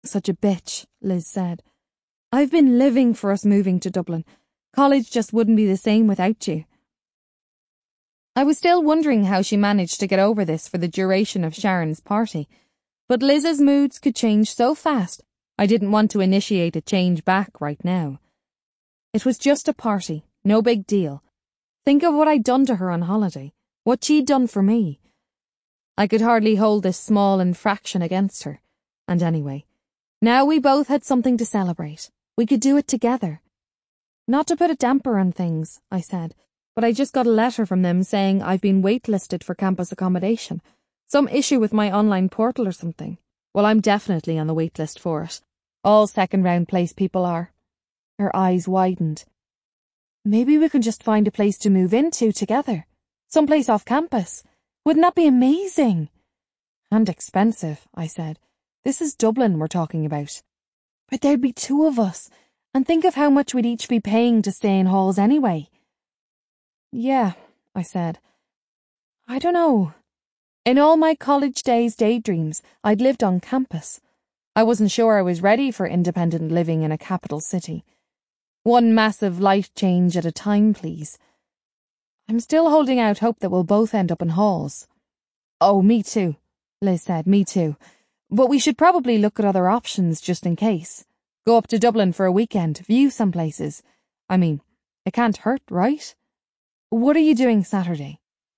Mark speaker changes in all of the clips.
Speaker 1: Such a bitch, Liz said. I've been living for us moving to Dublin. College just wouldn't be the same without you. I was still wondering how she managed to get over this for the duration of Sharon's party, but Liz's moods could change so fast, I didn't want to initiate a change back right now. It was just a party, no big deal. Think of what I'd done to her on holiday, what she'd done for me. I could hardly hold this small infraction against her, and anyway, now we both had something to celebrate. We could do it together. Not to put a damper on things, I said, but I just got a letter from them saying I've been waitlisted for campus accommodation. Some issue with my online portal or something. Well, I'm definitely on the waitlist for it. All second-round place people are. Her eyes widened. Maybe we can just find a place to move into together. Someplace off campus. Wouldn't that be amazing? And expensive, I said. This is Dublin we're talking about. But there'd be 2 of us. And think of how much we'd each be paying to stay in halls anyway. Yeah, I said. I don't know. In all my college days daydreams, I'd lived on campus. I wasn't sure I was ready for independent living in a capital city. One massive life change at a time, please. I'm still holding out hope that we'll both end up in halls. Oh, me too, Liz said, me too. But we should probably look at other options just in case. Go up to Dublin for a weekend, view some places. I mean, it can't hurt, right? What are you doing Saturday?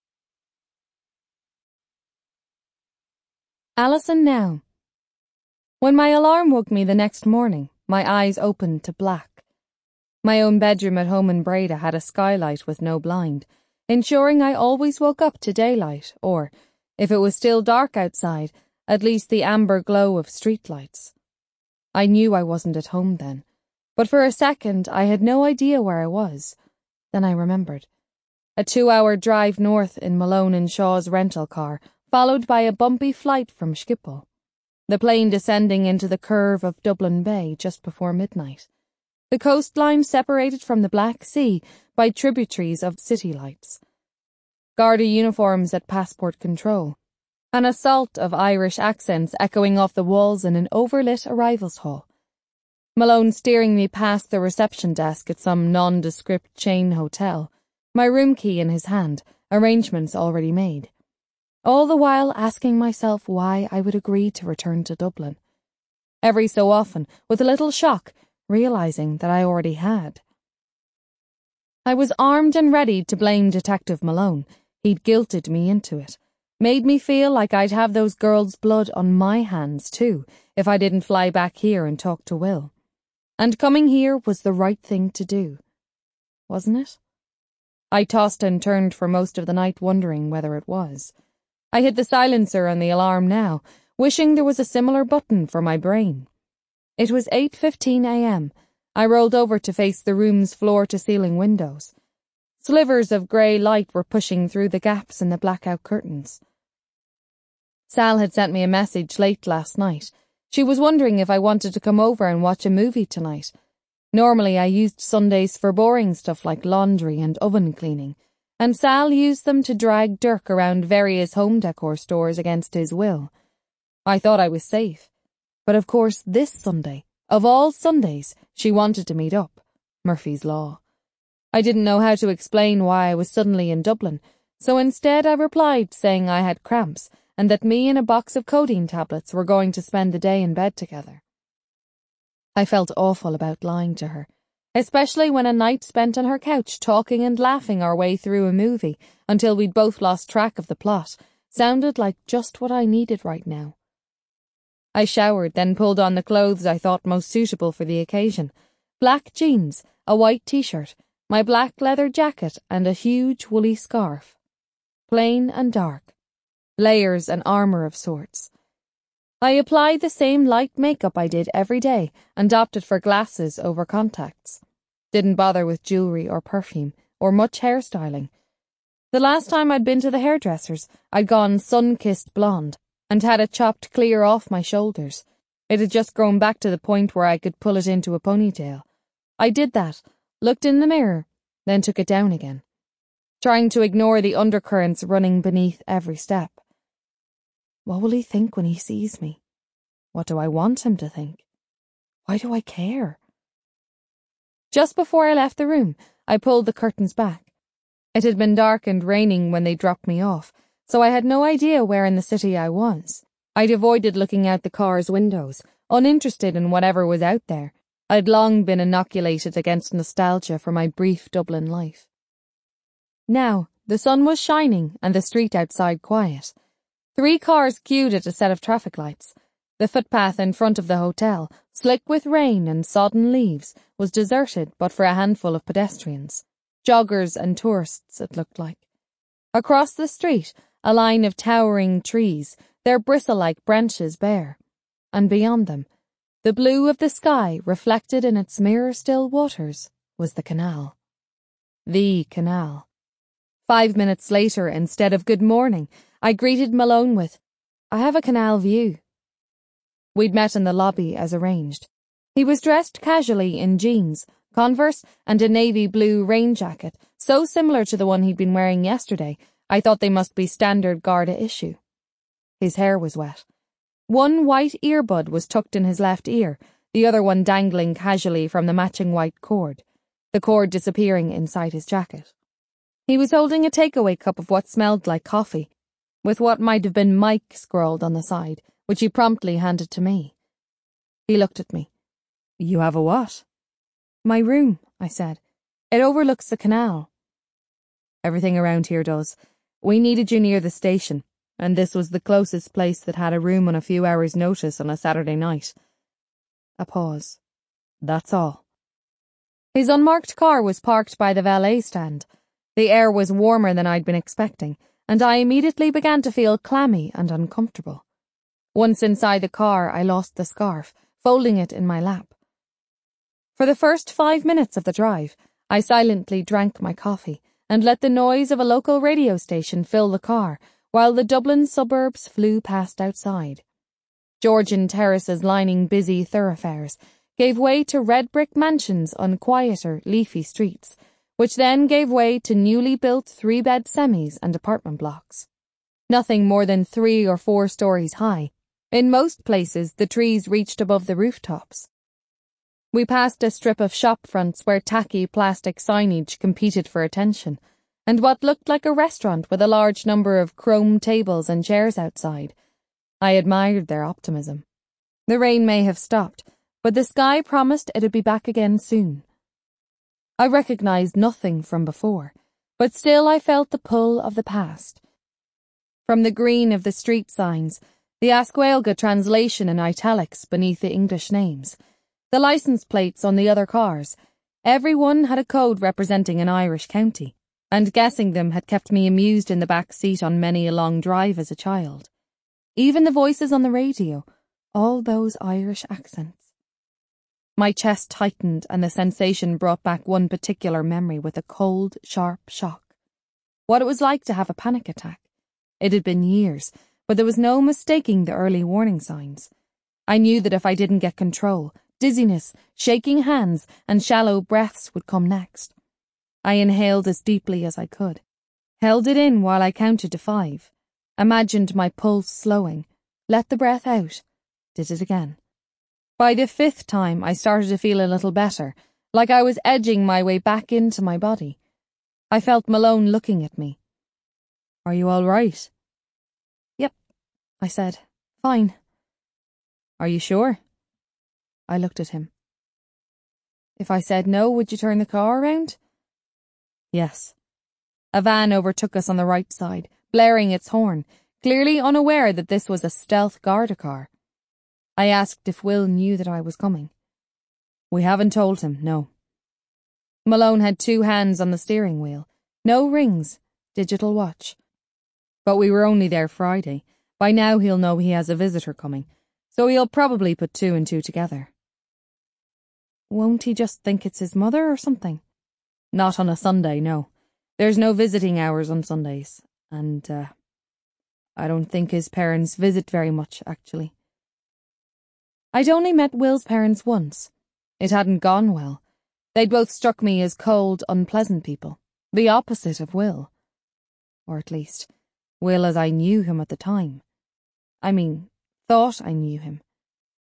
Speaker 1: Alison now. When my alarm woke me the next morning, my eyes opened to black. My own bedroom at home in Breda had a skylight with no blind, ensuring I always woke up to daylight, or, if it was still dark outside, at least the amber glow of streetlights. I knew I wasn't at home then, but for a second I had no idea where I was. Then I remembered. A 2-hour drive north in Malone and Shaw's rental car, followed by a bumpy flight from Schiphol. The plane descending into the curve of Dublin Bay just before midnight. The coastline separated from the Black Sea by tributaries of city lights. Garda uniforms at passport control. An assault of Irish accents echoing off the walls in an overlit arrivals hall. Malone steering me past the reception desk at some nondescript chain hotel, my room key in his hand, arrangements already made. All the while asking myself why I would agree to return to Dublin. Every so often, with a little shock, realizing that I already had. I was armed and ready to blame Detective Malone. He'd guilted me into it. Made me feel like I'd have those girls' blood on my hands, too, if I didn't fly back here and talk to Will. And coming here was the right thing to do. Wasn't it? I tossed and turned for most of the night wondering whether it was. I hit the silencer on the alarm now, wishing there was a similar button for my brain. It was 8:15 a.m. I rolled over to face the room's floor-to-ceiling windows. Slivers of grey light were pushing through the gaps in the blackout curtains. Sal had sent me a message late last night. She was wondering if I wanted to come over and watch a movie tonight. Normally I used Sundays for boring stuff like laundry and oven cleaning, and Sal used them to drag Dirk around various home decor stores against his will. I thought I was safe. But of course this Sunday, of all Sundays, she wanted to meet up. Murphy's Law. I didn't know how to explain why I was suddenly in Dublin, so instead I replied saying I had cramps and that me and a box of codeine tablets were going to spend the day in bed together. I felt awful about lying to her, especially when a night spent on her couch talking and laughing our way through a movie until we'd both lost track of the plot sounded like just what I needed right now. I showered, then pulled on the clothes I thought most suitable for the occasion. Black jeans, a white t-shirt, my black leather jacket and a huge woolly scarf. Plain and dark. Layers and armour of sorts. I applied the same light makeup I did every day and opted for glasses over contacts. Didn't bother with jewellery or perfume or much hairstyling. The last time I'd been to the hairdresser's, I'd gone sun-kissed blonde and had it chopped clear off my shoulders. It had just grown back to the point where I could pull it into a ponytail. I did that, looked in the mirror, then took it down again, trying to ignore the undercurrents running beneath every step. What will he think when he sees me? What do I want him to think? Why do I care? Just before I left the room, I pulled the curtains back. It had been dark and raining when they dropped me off, so I had no idea where in the city I was. I'd avoided looking out the car's windows, uninterested in whatever was out there. I'd long been inoculated against nostalgia for my brief Dublin life. Now, the sun was shining and the street outside quiet. 3 cars queued at a set of traffic lights. The footpath in front of the hotel, slick with rain and sodden leaves, was deserted but for a handful of pedestrians. Joggers and tourists, it looked like. Across the street, a line of towering trees, their bristle-like branches bare. And beyond them, the blue of the sky reflected in its mirror-still waters, was the canal. The canal. 5 minutes later, instead of good morning, I greeted Malone with, "I have a canal view." We'd met in the lobby as arranged. He was dressed casually in jeans, Converse, and a navy blue rain jacket, so similar to the one he'd been wearing yesterday, I thought they must be standard Garda issue. His hair was wet. One white earbud was tucked in his left ear, the other one dangling casually from the matching white cord, the cord disappearing inside his jacket. He was holding a takeaway cup of what smelled like coffee, with what might have been Mike scrawled on the side, which he promptly handed to me. He looked at me. "You have a what?" "My room," I said. "It overlooks the canal." "Everything around here does. We needed you near the station, and this was the closest place that had a room on a few hours' notice on a Saturday night." A pause. "That's all." His unmarked car was parked by the valet stand. The air was warmer than I'd been expecting, and I immediately began to feel clammy and uncomfortable. Once inside the car, I lost the scarf, folding it in my lap. For the first 5 minutes of the drive, I silently drank my coffee and let the noise of a local radio station fill the car while the Dublin suburbs flew past outside. Georgian terraces lining busy thoroughfares gave way to red brick mansions on quieter, leafy streets, which then gave way to newly built 3-bed semis and apartment blocks. Nothing more than 3 or 4 stories high. In most places, the trees reached above the rooftops. We passed a strip of shop fronts where tacky plastic signage competed for attention, and what looked like a restaurant with a large number of chrome tables and chairs outside. I admired their optimism. The rain may have stopped, but the sky promised it'd be back again soon. I recognized nothing from before, but still I felt the pull of the past. From the green of the street signs, the Asquelga translation in italics beneath the English names, the license plates on the other cars, every one had a code representing an Irish county, and guessing them had kept me amused in the back seat on many a long drive as a child. Even the voices on the radio, all those Irish accents. My chest tightened and the sensation brought back one particular memory with a cold, sharp shock. What it was like to have a panic attack. It had been years, but there was no mistaking the early warning signs. I knew that if I didn't get control, dizziness, shaking hands, and shallow breaths would come next. I inhaled as deeply as I could, held it in while I counted to 5, imagined my pulse slowing, let the breath out, did it again. By the 5th time, I started to feel a little better, like I was edging my way back into my body. I felt Malone looking at me. "Are you all right?" "Yep," I said. "Fine." "Are you sure?" I looked at him. "If I said no, would you turn the car around?" "Yes." A van overtook us on the right side, blaring its horn, clearly unaware that this was a stealth Garda car. I asked if Will knew that I was coming. "We haven't told him, no." Malone had 2 hands on the steering wheel. No rings, digital watch. "But we were only there Friday. By now he'll know he has a visitor coming, so he'll probably put 2 and 2 together." "Won't he just think it's his mother or something?" "Not on a Sunday, no. There's no visiting hours on Sundays, and, I don't think his parents visit very much, actually." I'd only met Will's parents once. It hadn't gone well. They'd both struck me as cold, unpleasant people, the opposite of Will. Or at least, Will as I knew him at the time. I mean, thought I knew him.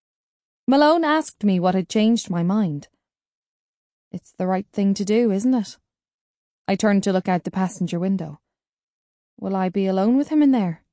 Speaker 1: Malone asked me what had changed my mind. It's the right thing to do, isn't it? I turned to look out the passenger window. Will I be alone with him in there?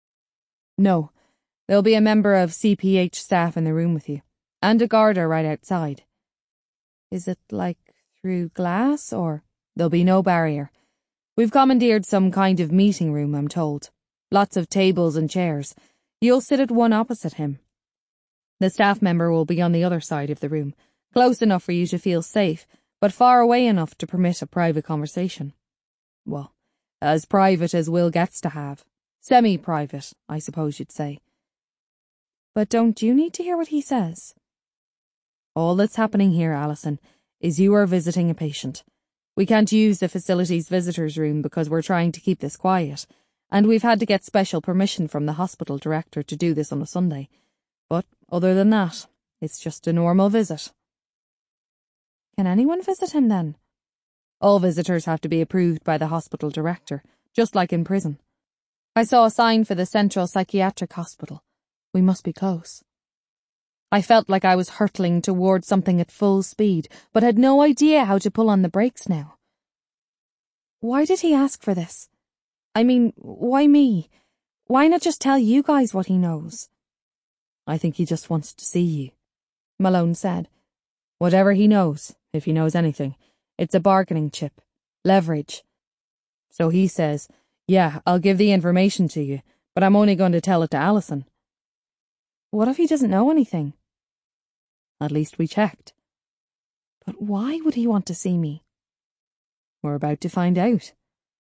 Speaker 1: No, there'll be a member of CPH staff in the room with you, and a Garda right outside. Is it like through glass, or? There'll be no barrier. We've commandeered some kind of meeting room, I'm told. Lots of tables and chairs. You'll sit at one opposite him. The staff member will be on the other side of the room, close enough for you to feel safe, but far away enough to permit a private conversation. Well, as private as Will gets to have. Semi-private, I suppose you'd say. But don't you need to hear what he says? All that's happening here, Alison, is you are visiting a patient. We can't use the facility's visitors' room because we're trying to keep this quiet, and we've had to get special permission from the hospital director to do this on a Sunday. But other than that, it's just a normal visit. Can anyone visit him then? All visitors have to be approved by the hospital director, just like in prison. I saw a sign for the Central Psychiatric Hospital. We must be close. I felt like I was hurtling towards something at full speed, but had no idea how to pull on the brakes now. Why did he ask for this? I mean, why me? Why not just tell you guys what he knows? I think he just wants to see you, Malone said. Whatever he knows, if he knows anything, it's a bargaining chip. Leverage. So he says, yeah, I'll give the information to you, but I'm only going to tell it to Alison. What if he doesn't know anything? At least we checked. But why would he want to see me? We're about to find out.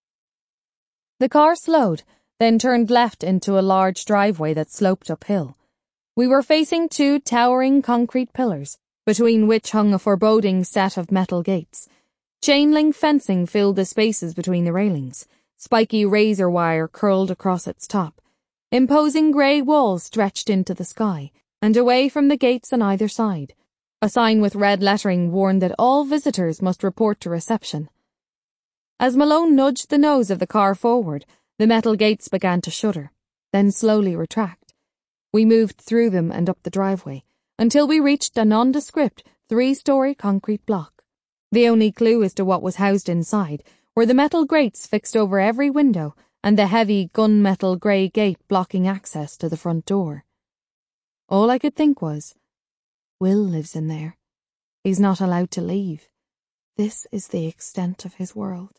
Speaker 1: The car slowed, then turned left into a large driveway that sloped uphill. We were facing two towering concrete pillars, between which hung a foreboding set of metal gates. Chain-link fencing filled the spaces between the railings. Spiky razor wire curled across its top. Imposing grey walls stretched into the sky, and away from the gates on either side. A sign with red lettering warned that all visitors must report to reception. As Malone nudged the nose of the car forward, the metal gates began to shudder, then slowly retract. We moved through them and up the driveway, until we reached a nondescript 3-story concrete block. The only clue as to what was housed inside were the metal grates fixed over every window and the heavy gunmetal grey gate blocking access to the front door. All I could think was, Will lives in there. He's not allowed to leave. This is the extent of his world.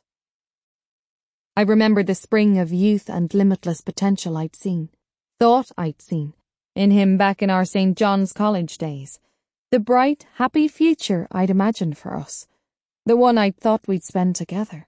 Speaker 1: I remembered the spring of youth and limitless potential I'd seen, thought I'd seen, in him back in our St. John's College days. The bright, happy future I'd imagined for us. The one I'd thought we'd spend together.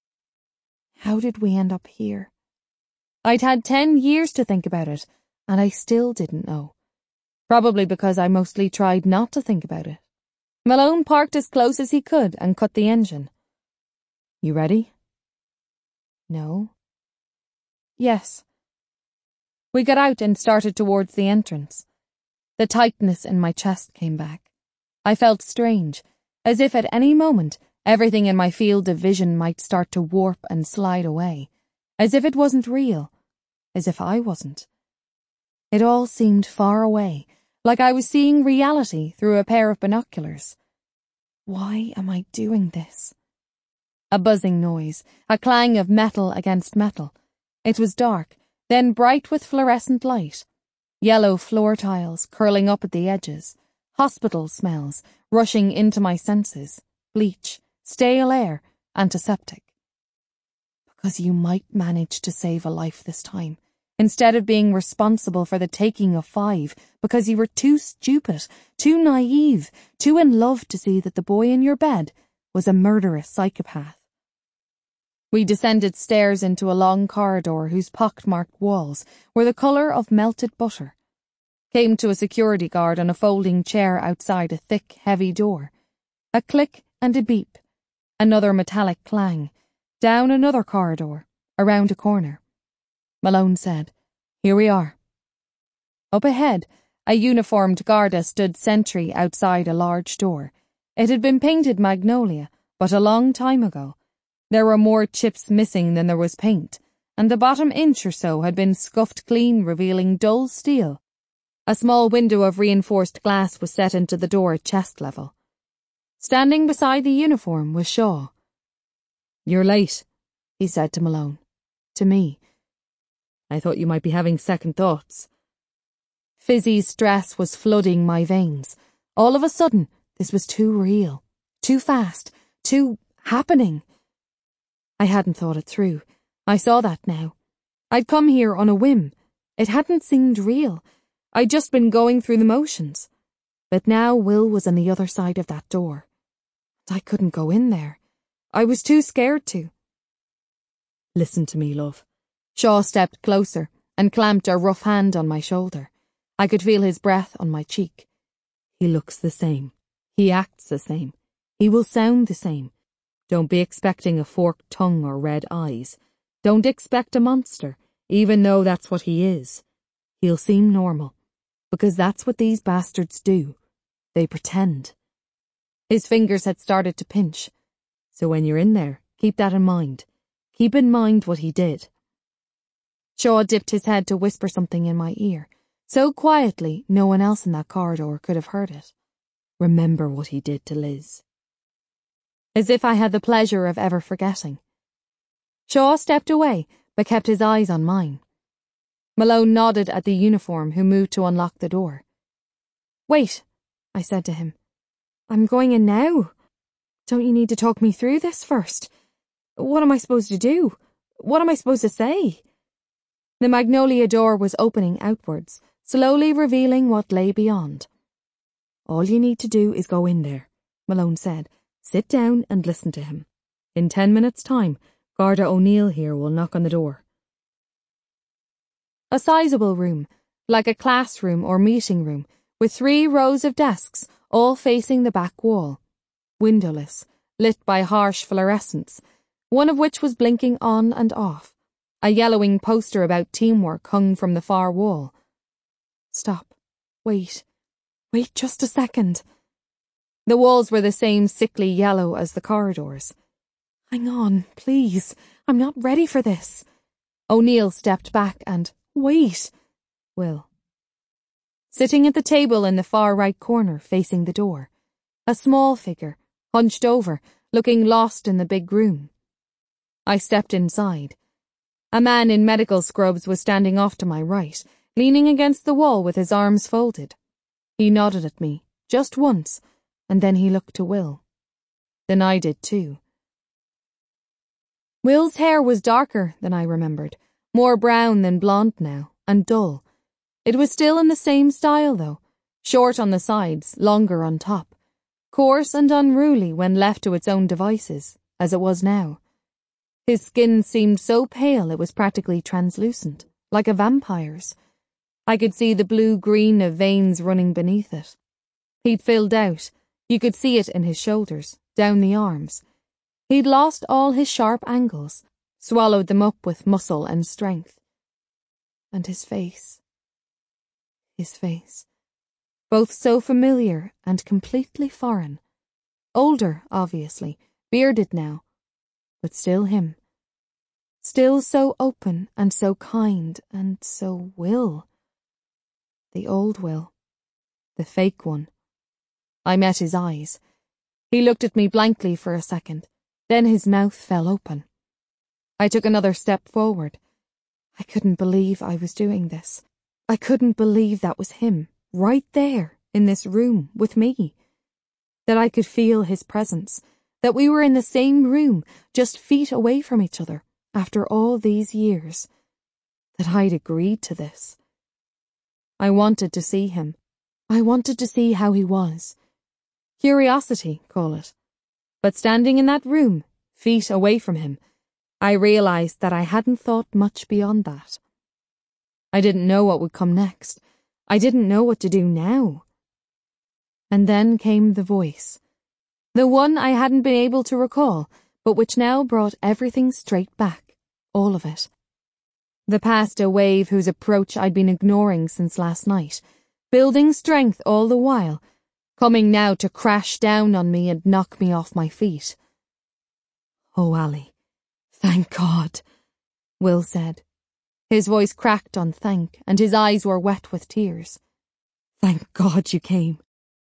Speaker 1: How did we end up here? I'd had 10 years to think about it, and I still didn't know. Probably because I mostly tried not to think about it. Malone parked as close as he could and cut the engine. You ready? No. Yes. We got out and started towards the entrance. The tightness in my chest came back. I felt strange, as if at any moment everything in my field of vision might start to warp and slide away, as if it wasn't real, as if I wasn't. It all seemed far away, like I was seeing reality through a pair of binoculars. Why am I doing this? A buzzing noise, a clang of metal against metal. It was dark, then bright with fluorescent light. Yellow floor tiles curling up at the edges. Hospital smells rushing into my senses. Bleach, stale air, antiseptic. Because you might manage to save a life this time, instead of being responsible for the taking of 5, because you were too stupid, too naive, too in love to see that the boy in your bed was a murderous psychopath. We descended stairs into a long corridor whose pockmarked walls were the colour of melted butter. Came to a security guard on a folding chair outside a thick, heavy door. A click and a beep. Another metallic clang. Down another corridor. Around a corner. Malone said, "Here we are." Up ahead, a uniformed Garda stood sentry outside a large door. It had been painted magnolia, but a long time ago. There were more chips missing than there was paint, and the bottom inch or so had been scuffed clean, revealing dull steel. A small window of reinforced glass was set into the door at chest level. Standing beside the uniform was Shaw. "You're late," he said to Malone. To me. "I thought you might be having second thoughts." Fizzy's stress was flooding my veins. All of a sudden, this was too real, too fast, too happening. I hadn't thought it through. I saw that now. I'd come here on a whim. It hadn't seemed real. I'd just been going through the motions. But now Will was on the other side of that door. I couldn't go in there. I was too scared to. "Listen to me, love." Shaw stepped closer and clamped a rough hand on my shoulder. I could feel his breath on my cheek. "He looks the same. He acts the same. He will sound the same. Don't be expecting a forked tongue or red eyes. Don't expect a monster, even though that's what he is. He'll seem normal, because that's what these bastards do. They pretend." His fingers had started to pinch. "So when you're in there, keep that in mind. Keep in mind what he did." Shaw dipped his head to whisper something in my ear, so quietly no one else in that corridor could have heard it. "Remember what he did to Liz." As if I had the pleasure of ever forgetting. Shaw stepped away, but kept his eyes on mine. Malone nodded at the uniform, who moved to unlock the door. "Wait," I said to him. "I'm going in now. Don't you need to talk me through this first? What am I supposed to do? What am I supposed to say?" The magnolia door was opening outwards, slowly revealing what lay beyond. "All you need to do is go in there," Malone said. "Sit down and listen to him. In 10 minutes' time, Garda O'Neill here will knock on the door." A sizable room, like a classroom or meeting room, with 3 rows of desks, all facing the back wall. Windowless, lit by harsh fluorescents, one of which was blinking on and off. A yellowing poster about teamwork hung from the far wall. Stop. Wait just a second. The walls were the same sickly yellow as the corridors. "Hang on, please. I'm not ready for this." O'Neill stepped back and, "Wait." Will. Sitting at the table in the far right corner facing the door. A small figure, hunched over, looking lost in the big room. I stepped inside. A man in medical scrubs was standing off to my right, leaning against the wall with his arms folded. He nodded at me, just once, and then he looked to Will. Then I did too. Will's hair was darker than I remembered, more brown than blonde now, and dull. It was still in the same style, though, short on the sides, longer on top, coarse and unruly when left to its own devices, as it was now. His skin seemed so pale it was practically translucent, like a vampire's. I could see the blue-green of veins running beneath it. He'd filled out. You could see it in his shoulders, down the arms. He'd lost all his sharp angles, swallowed them up with muscle and strength. And his face. Both so familiar and completely foreign. Older, obviously, bearded now, but still him. Still so open and so kind and so Will. The old Will. The fake one. I met his eyes. He looked at me blankly for a second, then his mouth fell open. I took another step forward. I couldn't believe I was doing this. I couldn't believe that was him, right there, in this room, with me. That I could feel his presence, that we were in the same room, just feet away from each other, after all these years. That I'd agreed to this. I wanted to see him. I wanted to see how he was. Curiosity, call it. But standing in that room, feet away from him, I realized that I hadn't thought much beyond that. I didn't know what would come next. I didn't know what to do now. And then came the voice. The one I hadn't been able to recall, but which now brought everything straight back. All of it. The past a wave whose approach I'd been ignoring since last night, building strength all the while, coming now to crash down on me and knock me off my feet. "Oh, Allie, thank God," Will said. His voice cracked on thank, and his eyes were wet with tears. Thank God you came.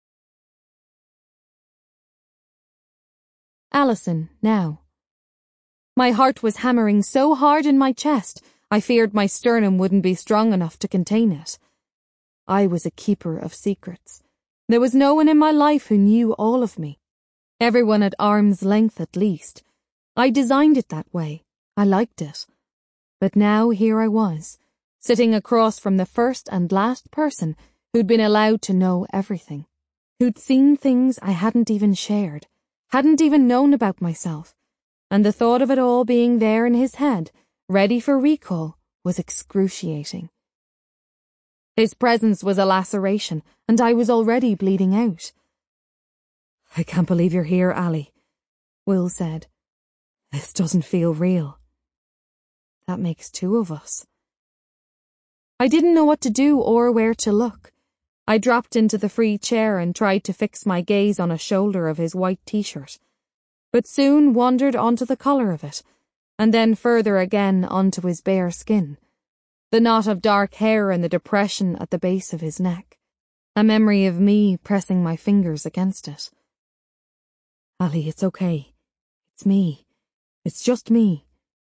Speaker 1: Alison, now. My heart was hammering so hard in my chest, I feared my sternum wouldn't be strong enough to contain it. I was a keeper of secrets. There was no one in my life who knew all of me. Everyone at arm's length at least. I designed it that way. I liked it. But now here I was, sitting across from the first and last person who'd been allowed to know everything. Who'd seen things I hadn't even shared, hadn't even known about myself. And the thought of it all being there in his head, ready for recall, was excruciating. His presence was a laceration, and I was already bleeding out. I can't believe you're here, Ali, Will said. This doesn't feel real. That makes two of us. I didn't know what to do or where to look. I dropped into the free chair and tried to fix my gaze on a shoulder of his white t-shirt, but soon wandered onto the collar of it, and then further again onto his bare skin, the knot of dark hair and the depression at the base of his neck, a memory of me pressing my fingers against it. Ali, it's okay. It's me. It's just me.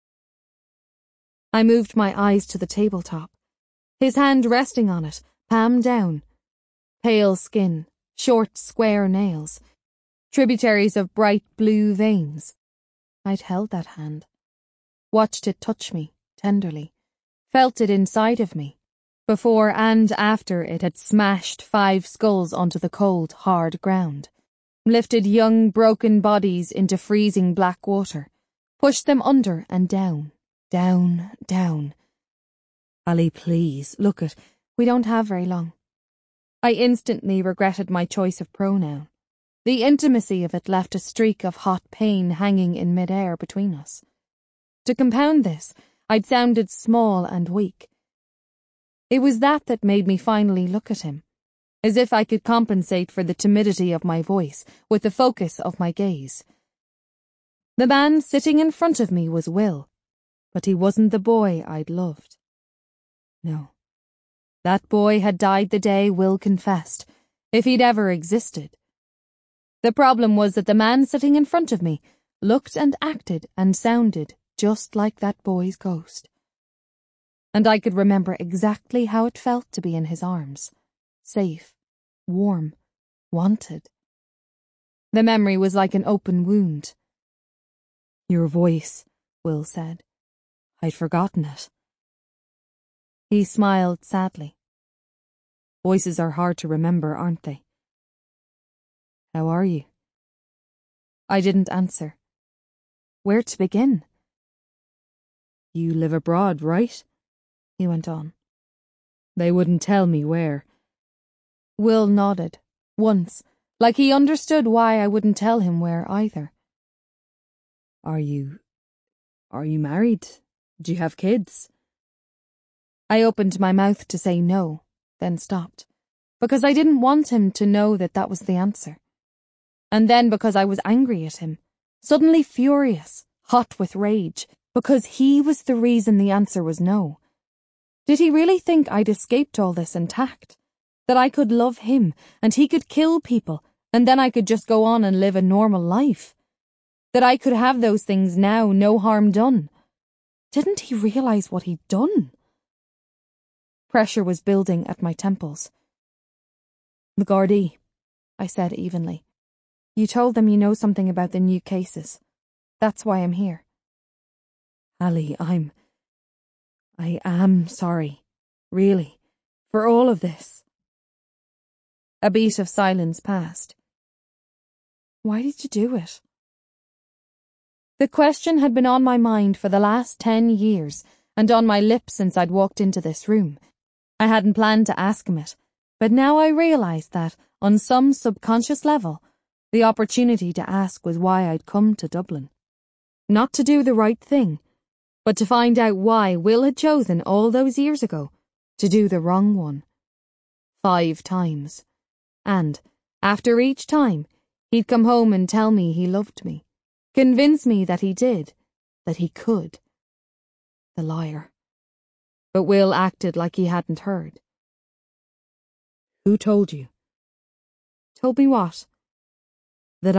Speaker 1: I moved my eyes to the tabletop, his hand resting on it, palm down. Pale skin, short, square nails, tributaries of bright blue veins. I'd held that hand, watched it touch me, tenderly, felt it inside of me, before and after it had smashed 5 skulls onto the cold, hard ground, lifted young, broken bodies into freezing black water, pushed them under and down, down, down. Ali, please, look it, we don't have very long. I instantly regretted my choice of pronoun. The intimacy of it left a streak of hot pain hanging in mid-air between us. To compound this, I'd sounded small and weak. It was that made me finally look at him, as if I could compensate for the timidity of my voice with the focus of my gaze. The man sitting in front of me was Will, but he wasn't the boy I'd loved. No. That boy had died the day Will confessed, if he'd ever existed. The problem was that the man sitting in front of me looked and acted and sounded just like that boy's ghost. And I could remember exactly how it felt to be in his arms, safe, warm, wanted. The memory was like an open wound. Your voice, Will said. I'd forgotten it. He smiled sadly. Voices are hard to remember, aren't they? How are you? I didn't answer. Where to begin? You live abroad, right? He went on. They wouldn't tell me where. Will nodded, once, like he understood why I wouldn't tell him where either. Are you married? Do you have kids? I opened my mouth to say no, then stopped, because I didn't want him to know that was the answer. And then because I was angry at him, suddenly furious, hot with rage, because he was the reason the answer was no. Did he really think I'd escaped all this intact? That I could love him, and he could kill people, and then I could just go on and live a normal life? That I could have those things now, no harm done? Didn't he realize what he'd done? Pressure was building at my temples. The Gardaí, I said evenly. You told them you know something about the new cases. That's why I'm here. Ali, I am sorry, really, for all of this. A beat of silence passed. Why did you do it? The question had been on my mind for the last 10 years, and on my lips since I'd walked into this room. I hadn't planned to ask him it, but now I realized that, on some subconscious level, the opportunity to ask was why I'd come to Dublin. Not to do the right thing, but to find out why Will had chosen all those years ago to do the wrong one. 5 times. And, after each time, he'd come home and tell me he loved me, convince me that he did, that he could. The liar. But Will acted like he hadn't heard.
Speaker 2: Who told you?
Speaker 1: Told me what?
Speaker 2: That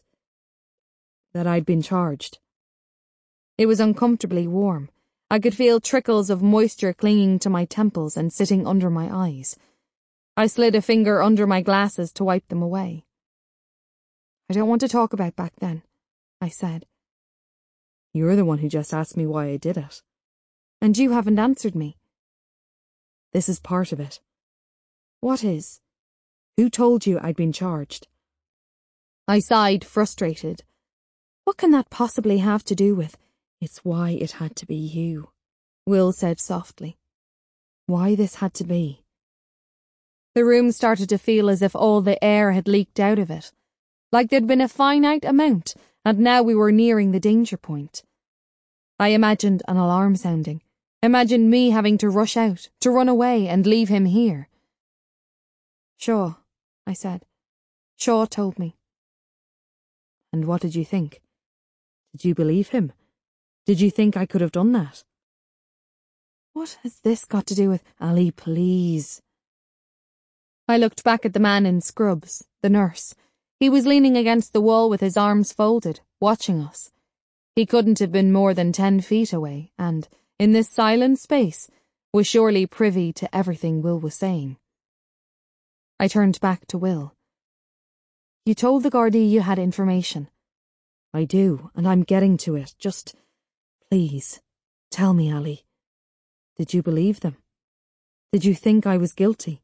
Speaker 2: I'd been charged.
Speaker 1: It was uncomfortably warm. I could feel trickles of moisture clinging to my temples and sitting under my eyes. I slid a finger under my glasses to wipe them away. I don't want to talk about back then, I said.
Speaker 2: You're the one who just asked me why I did it.
Speaker 1: And you haven't answered me.
Speaker 2: This is part of it.
Speaker 1: What is?
Speaker 2: Who told you I'd been charged?
Speaker 1: I sighed, frustrated. What can that possibly have to do with?
Speaker 2: It's why it had to be you,
Speaker 1: Will said softly.
Speaker 2: Why this had to be.
Speaker 1: The room started to feel as if all the air had leaked out of it, like there'd been a finite amount, and now we were nearing the danger point. I imagined an alarm sounding, imagined me having to rush out, to run away and leave him here. Shaw, I said. Shaw told me.
Speaker 2: And what did you think? Did you believe him? Did you think I could have done that?
Speaker 1: What has this got to do with...
Speaker 2: Ali, please.
Speaker 1: I looked back at the man in scrubs, the nurse. He was leaning against the wall with his arms folded, watching us. He couldn't have been more than 10 feet away, and, in this silent space, was surely privy to everything Will was saying. I turned back to Will. You told the Gardaí you had information.
Speaker 2: I do, and I'm getting to it. Just, please, tell me, Ali. Did you believe them? Did you think I was guilty?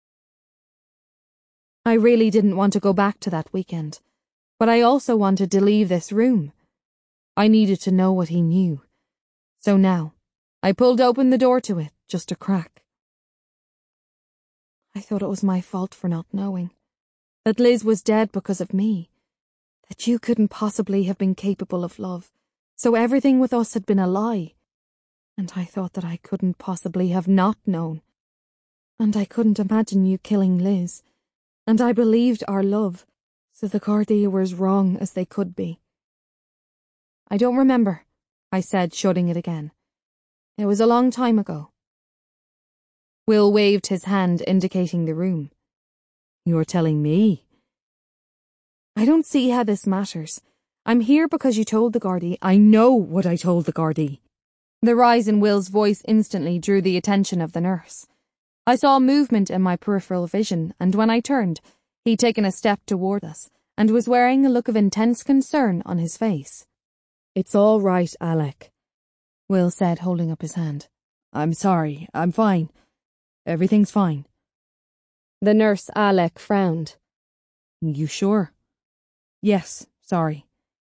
Speaker 1: I really didn't want to go back to that weekend, but I also wanted to leave this room. I needed to know what he knew. So now, I pulled open the door to it, just a crack. I thought it was my fault for not knowing. That Liz was dead because of me. That you couldn't possibly have been capable of love, so everything with us had been a lie. And I thought that I couldn't possibly have not known. And I couldn't imagine you killing Liz. And I believed our love, so the Gardaí were as wrong as they could be. I don't remember, I said, shutting it again. It was a long time ago. Will waved his hand, indicating the room.
Speaker 2: You're telling me?
Speaker 1: I don't see how this matters. I'm here because you told the Gardaí.
Speaker 2: I know what I told the Gardaí.
Speaker 1: The rise in Will's voice instantly drew the attention of the nurse. I saw movement in my peripheral vision, and when I turned, he'd taken a step toward us, and was wearing a look of intense concern on his face.
Speaker 2: It's all right, Alec,
Speaker 1: Will said, holding up his hand.
Speaker 2: I'm sorry, I'm fine. Everything's fine.
Speaker 1: The nurse, Alec, frowned.
Speaker 2: You sure? Yes, sorry.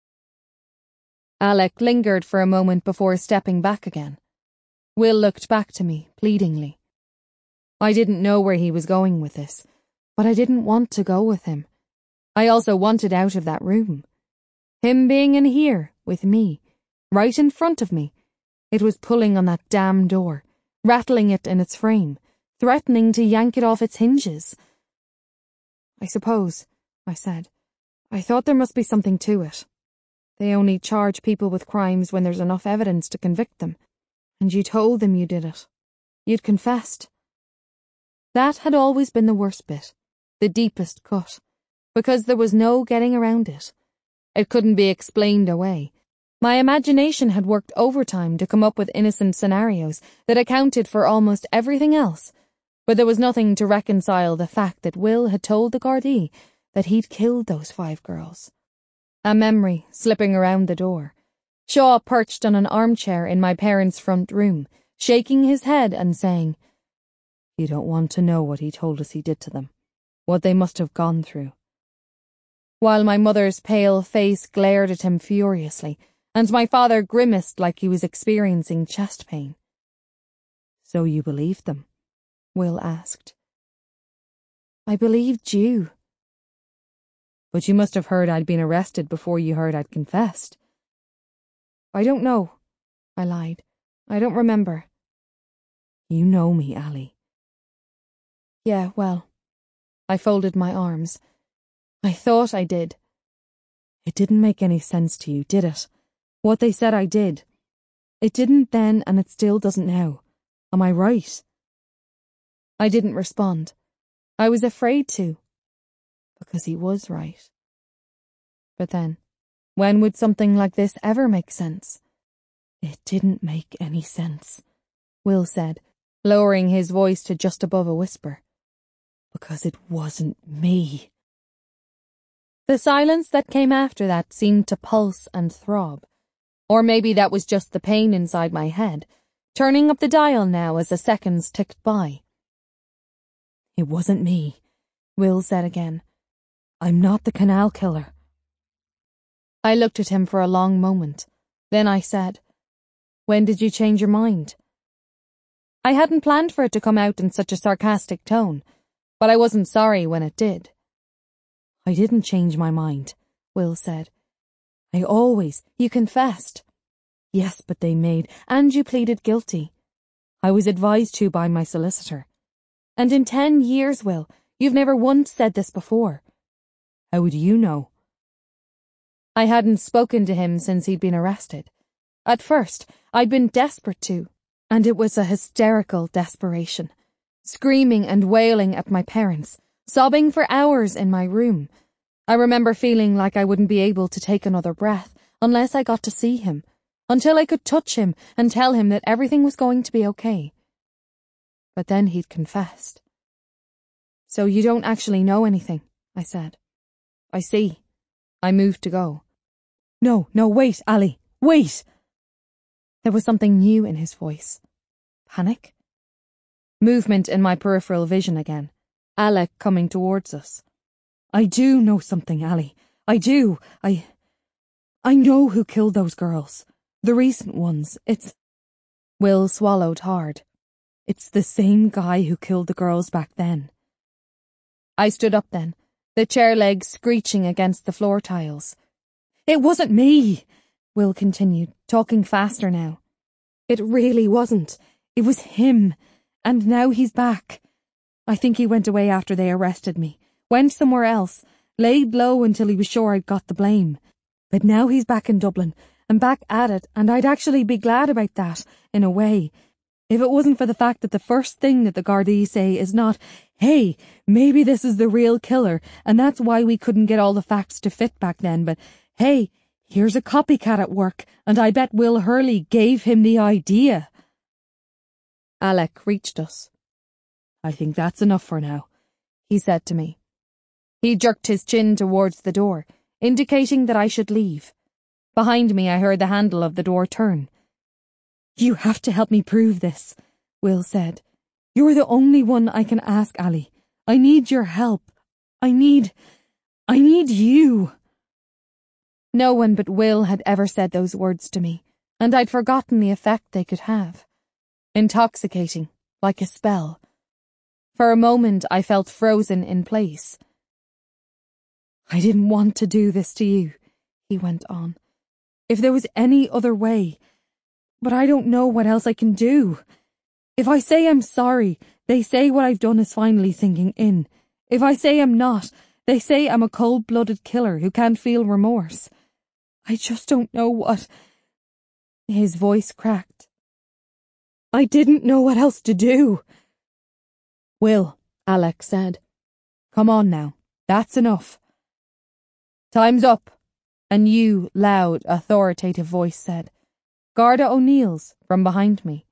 Speaker 1: Alec lingered for a moment before stepping back again. Will looked back to me, pleadingly. I didn't know where he was going with this, but I didn't want to go with him. I also wanted out of that room. Him being in here, with me, right in front of me. It was pulling on that damn door, rattling it in its frame, threatening to yank it off its hinges. I suppose, I said. I thought there must be something to it. They only charge people with crimes when there's enough evidence to convict them. And you told them you did it. You'd confessed. That had always been the worst bit, the deepest cut, because there was no getting around it. It couldn't be explained away. My imagination had worked overtime to come up with innocent scenarios that accounted for almost everything else, but there was nothing to reconcile the fact that Will had told the Gardaí that he'd killed those 5 girls. A memory slipping around the door. Shaw perched on an armchair in my parents' front room, shaking his head and saying,
Speaker 2: You don't want to know what he told us he did to them, what they must have gone through.
Speaker 1: While my mother's pale face glared at him furiously, and my father grimaced like he was experiencing chest pain.
Speaker 2: So you believed them?
Speaker 1: Will asked. I believed you.
Speaker 2: But you must have heard I'd been arrested before you heard I'd confessed.
Speaker 1: I don't know, I lied. I don't remember.
Speaker 2: You know me, Ali.
Speaker 1: Yeah, well, I folded my arms. I thought I did.
Speaker 2: It didn't make any sense to you, did it? What they said I did. It didn't then, and it still doesn't now. Am I right?
Speaker 1: I didn't respond. I was afraid to, because he was right. But then, when would something like this ever make sense?
Speaker 2: It didn't make any sense,
Speaker 1: Will said, lowering his voice to just above a whisper.
Speaker 2: Because it wasn't me.
Speaker 1: The silence that came after that seemed to pulse and throb. Or maybe that was just the pain inside my head, turning up the dial now as the seconds ticked by.
Speaker 2: It wasn't me, Will said again. I'm not the canal killer.
Speaker 1: I looked at him for a long moment. Then I said, "When did you change your mind?" I hadn't planned for it to come out in such a sarcastic tone, but I wasn't sorry when it did.
Speaker 2: I didn't change my mind, Will said.
Speaker 1: You confessed.
Speaker 2: Yes, but and you pleaded guilty. I was advised to by my solicitor.
Speaker 1: And in 10 years, Will, you've never once said this before.
Speaker 2: How would you know?
Speaker 1: I hadn't spoken to him since he'd been arrested. At first, I'd been desperate to, and it was a hysterical desperation. Screaming and wailing at my parents, sobbing for hours in my room. I remember feeling like I wouldn't be able to take another breath unless I got to see him, until I could touch him and tell him that everything was going to be okay. But then he'd confessed. "So you don't actually know anything," I said. "I see." I moved to go.
Speaker 2: No, wait, Ali, wait!
Speaker 1: There was something new in his voice. Panic? Movement in my peripheral vision again. Alec coming towards us.
Speaker 2: I do know something, Ali. I do. I know who killed those girls. The recent ones.
Speaker 1: Will swallowed hard.
Speaker 2: It's the same guy who killed the girls back then.
Speaker 1: I stood up then, the chair legs screeching against the floor tiles.
Speaker 2: It wasn't me, Will continued, talking faster now. It really wasn't. It was him. And now he's back. I think he went away after they arrested me. Went somewhere else. Laid low until he was sure I'd got the blame. But now he's back in Dublin, and back at it, and I'd actually be glad about that, in a way. If it wasn't for the fact that the first thing that the Gardaí say is not, "Hey, maybe this is the real killer, and that's why we couldn't get all the facts to fit back then," but, "Hey, here's a copycat at work, and I bet Will Hurley gave him the idea."
Speaker 1: Alec reached us.
Speaker 2: "I think that's enough for now,"
Speaker 1: he said to me. He jerked his chin towards the door, indicating that I should leave. Behind me I heard the handle of the door turn.
Speaker 2: "You have to help me prove this," Will said. "You're the only one I can ask, Ali. I need your help. I need you."
Speaker 1: No one but Will had ever said those words to me, and I'd forgotten the effect they could have. Intoxicating, like a spell. For a moment I felt frozen in place.
Speaker 2: "I didn't want to do this to you," he went on. "If there was any other way. But I don't know what else I can do. If I say I'm sorry, they say what I've done is finally sinking in. If I say I'm not, they say I'm a cold-blooded killer who can't feel remorse. I just don't know what..." His voice cracked. "I didn't know what else to do."
Speaker 1: "Will," Alec said.
Speaker 2: "Come on now. That's enough."
Speaker 1: "Time's up," a new, loud, authoritative voice said. Garda O'Neill's, from behind me.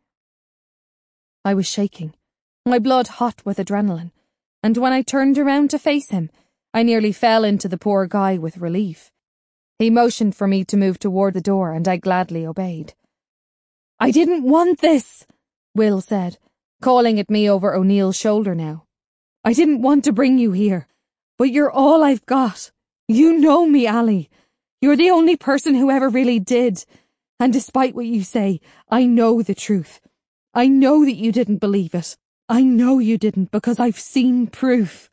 Speaker 1: I was shaking, my blood hot with adrenaline, and when I turned around to face him, I nearly fell into the poor guy with relief. He motioned for me to move toward the door, and I gladly obeyed.
Speaker 2: "I didn't want this,"
Speaker 1: Will said, calling at me over O'Neill's shoulder now.
Speaker 2: "I didn't want to bring you here, but you're all I've got. You know me, Ali. You're the only person who ever really did. And despite what you say, I know the truth. I know that you didn't believe it. I know you didn't because I've seen proof."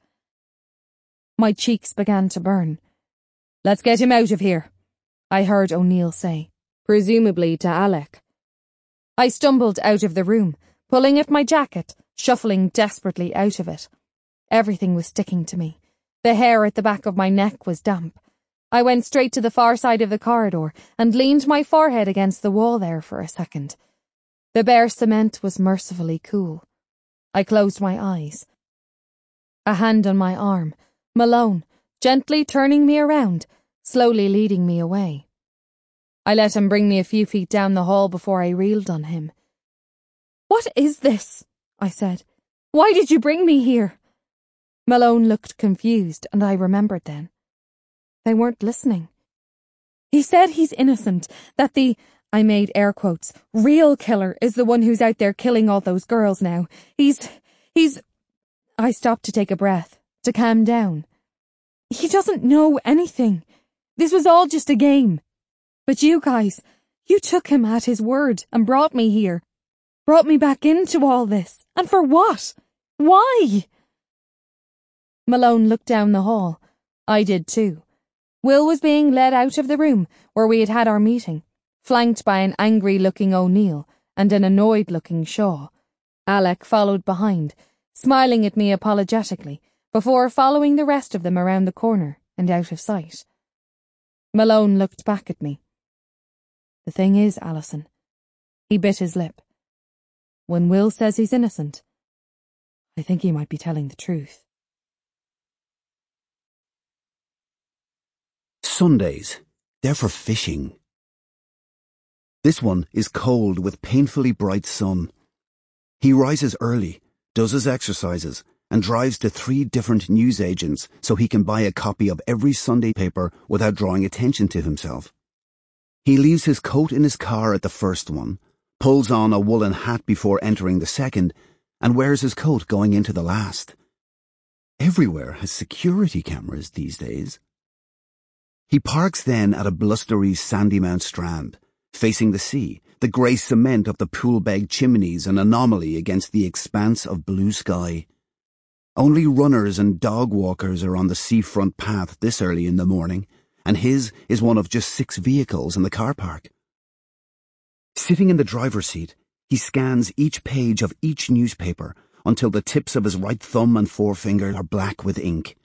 Speaker 1: My cheeks began to burn. "Let's get him out of here," I heard O'Neill say, presumably to Alec. I stumbled out of the room, pulling at my jacket, shuffling desperately out of it. Everything was sticking to me. The hair at the back of my neck was damp. I went straight to the far side of the corridor and leaned my forehead against the wall there for a second. The bare cement was mercifully cool. I closed my eyes. A hand on my arm. Malone, gently turning me around, slowly leading me away. I let him bring me a few feet down the hall before I reeled on him. "What is this?" I said. "Why did you bring me here?" Malone looked confused, and I remembered then. They weren't listening. "He said he's innocent, that the," I made air quotes, "real killer is the one who's out there killing all those girls now. He's... I stopped to take a breath, to calm down. "He doesn't know anything. This was all just a game. But you guys, you took him at his word and brought me here. Brought me back into all this. And for what? Why?" Malone looked down the hall. I did too. Will was being led out of the room where we had had our meeting, flanked by an angry-looking O'Neill and an annoyed-looking Shaw. Alec followed behind, smiling at me apologetically, before following the rest of them around the corner and out of sight. Malone looked back at me. "The thing is, Alison," he bit his lip, "when Will says he's innocent, I think he might be telling the truth."
Speaker 3: Sundays, they're for fishing. This one is cold with painfully bright sun. He rises early, does his exercises, and drives to 3 different newsagents so he can buy a copy of every Sunday paper without drawing attention to himself. He leaves his coat in his car at the first one, pulls on a woolen hat before entering the second, and wears his coat going into the last. Everywhere has security cameras these days. He parks then at a blustery Sandymount strand, facing the sea, the grey cement of the Poolbeg chimneys an anomaly against the expanse of blue sky. Only runners and dog walkers are on the seafront path this early in the morning, and his is one of just 6 vehicles in the car park. Sitting in the driver's seat, he scans each page of each newspaper until the tips of his right thumb and forefinger are black with ink.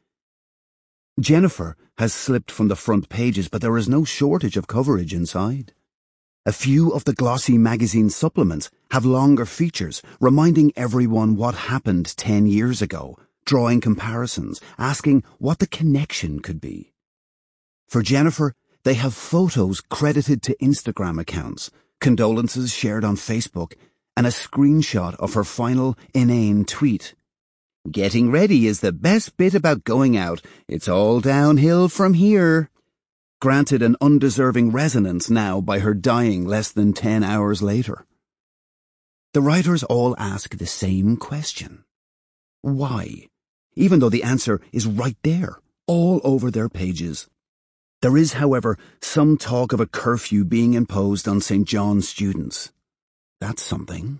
Speaker 3: Jennifer has slipped from the front pages, but there is no shortage of coverage inside. A few of the glossy magazine supplements have longer features, reminding everyone what happened 10 years ago, drawing comparisons, asking what the connection could be. For Jennifer, they have photos credited to Instagram accounts, condolences shared on Facebook, and a screenshot of her final inane tweet. "Getting ready is the best bit about going out. It's all downhill from here." Granted an undeserving resonance now by her dying less than 10 hours later. The writers all ask the same question. Why? Even though the answer is right there, all over their pages. There is, however, some talk of a curfew being imposed on St. John's students. That's something.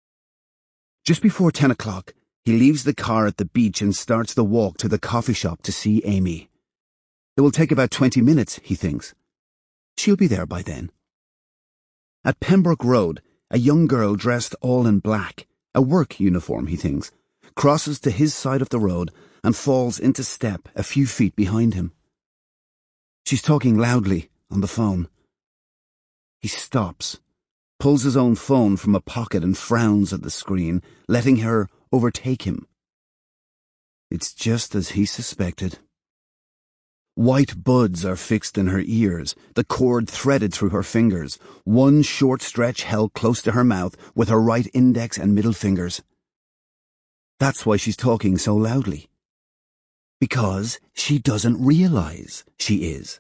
Speaker 3: Just before 10 o'clock, he leaves the car at the beach and starts the walk to the coffee shop to see Amy. It will take about 20 minutes, he thinks. She'll be there by then. At Pembroke Road, a young girl dressed all in black, a work uniform, he thinks, crosses to his side of the road and falls into step a few feet behind him. She's talking loudly on the phone. He stops, pulls his own phone from a pocket and frowns at the screen, letting her overtake him. It's just as he suspected. White buds are fixed in her ears, the cord threaded through her fingers, one short stretch held close to her mouth with her right index and middle fingers. That's why she's talking so loudly. Because she doesn't realize she is.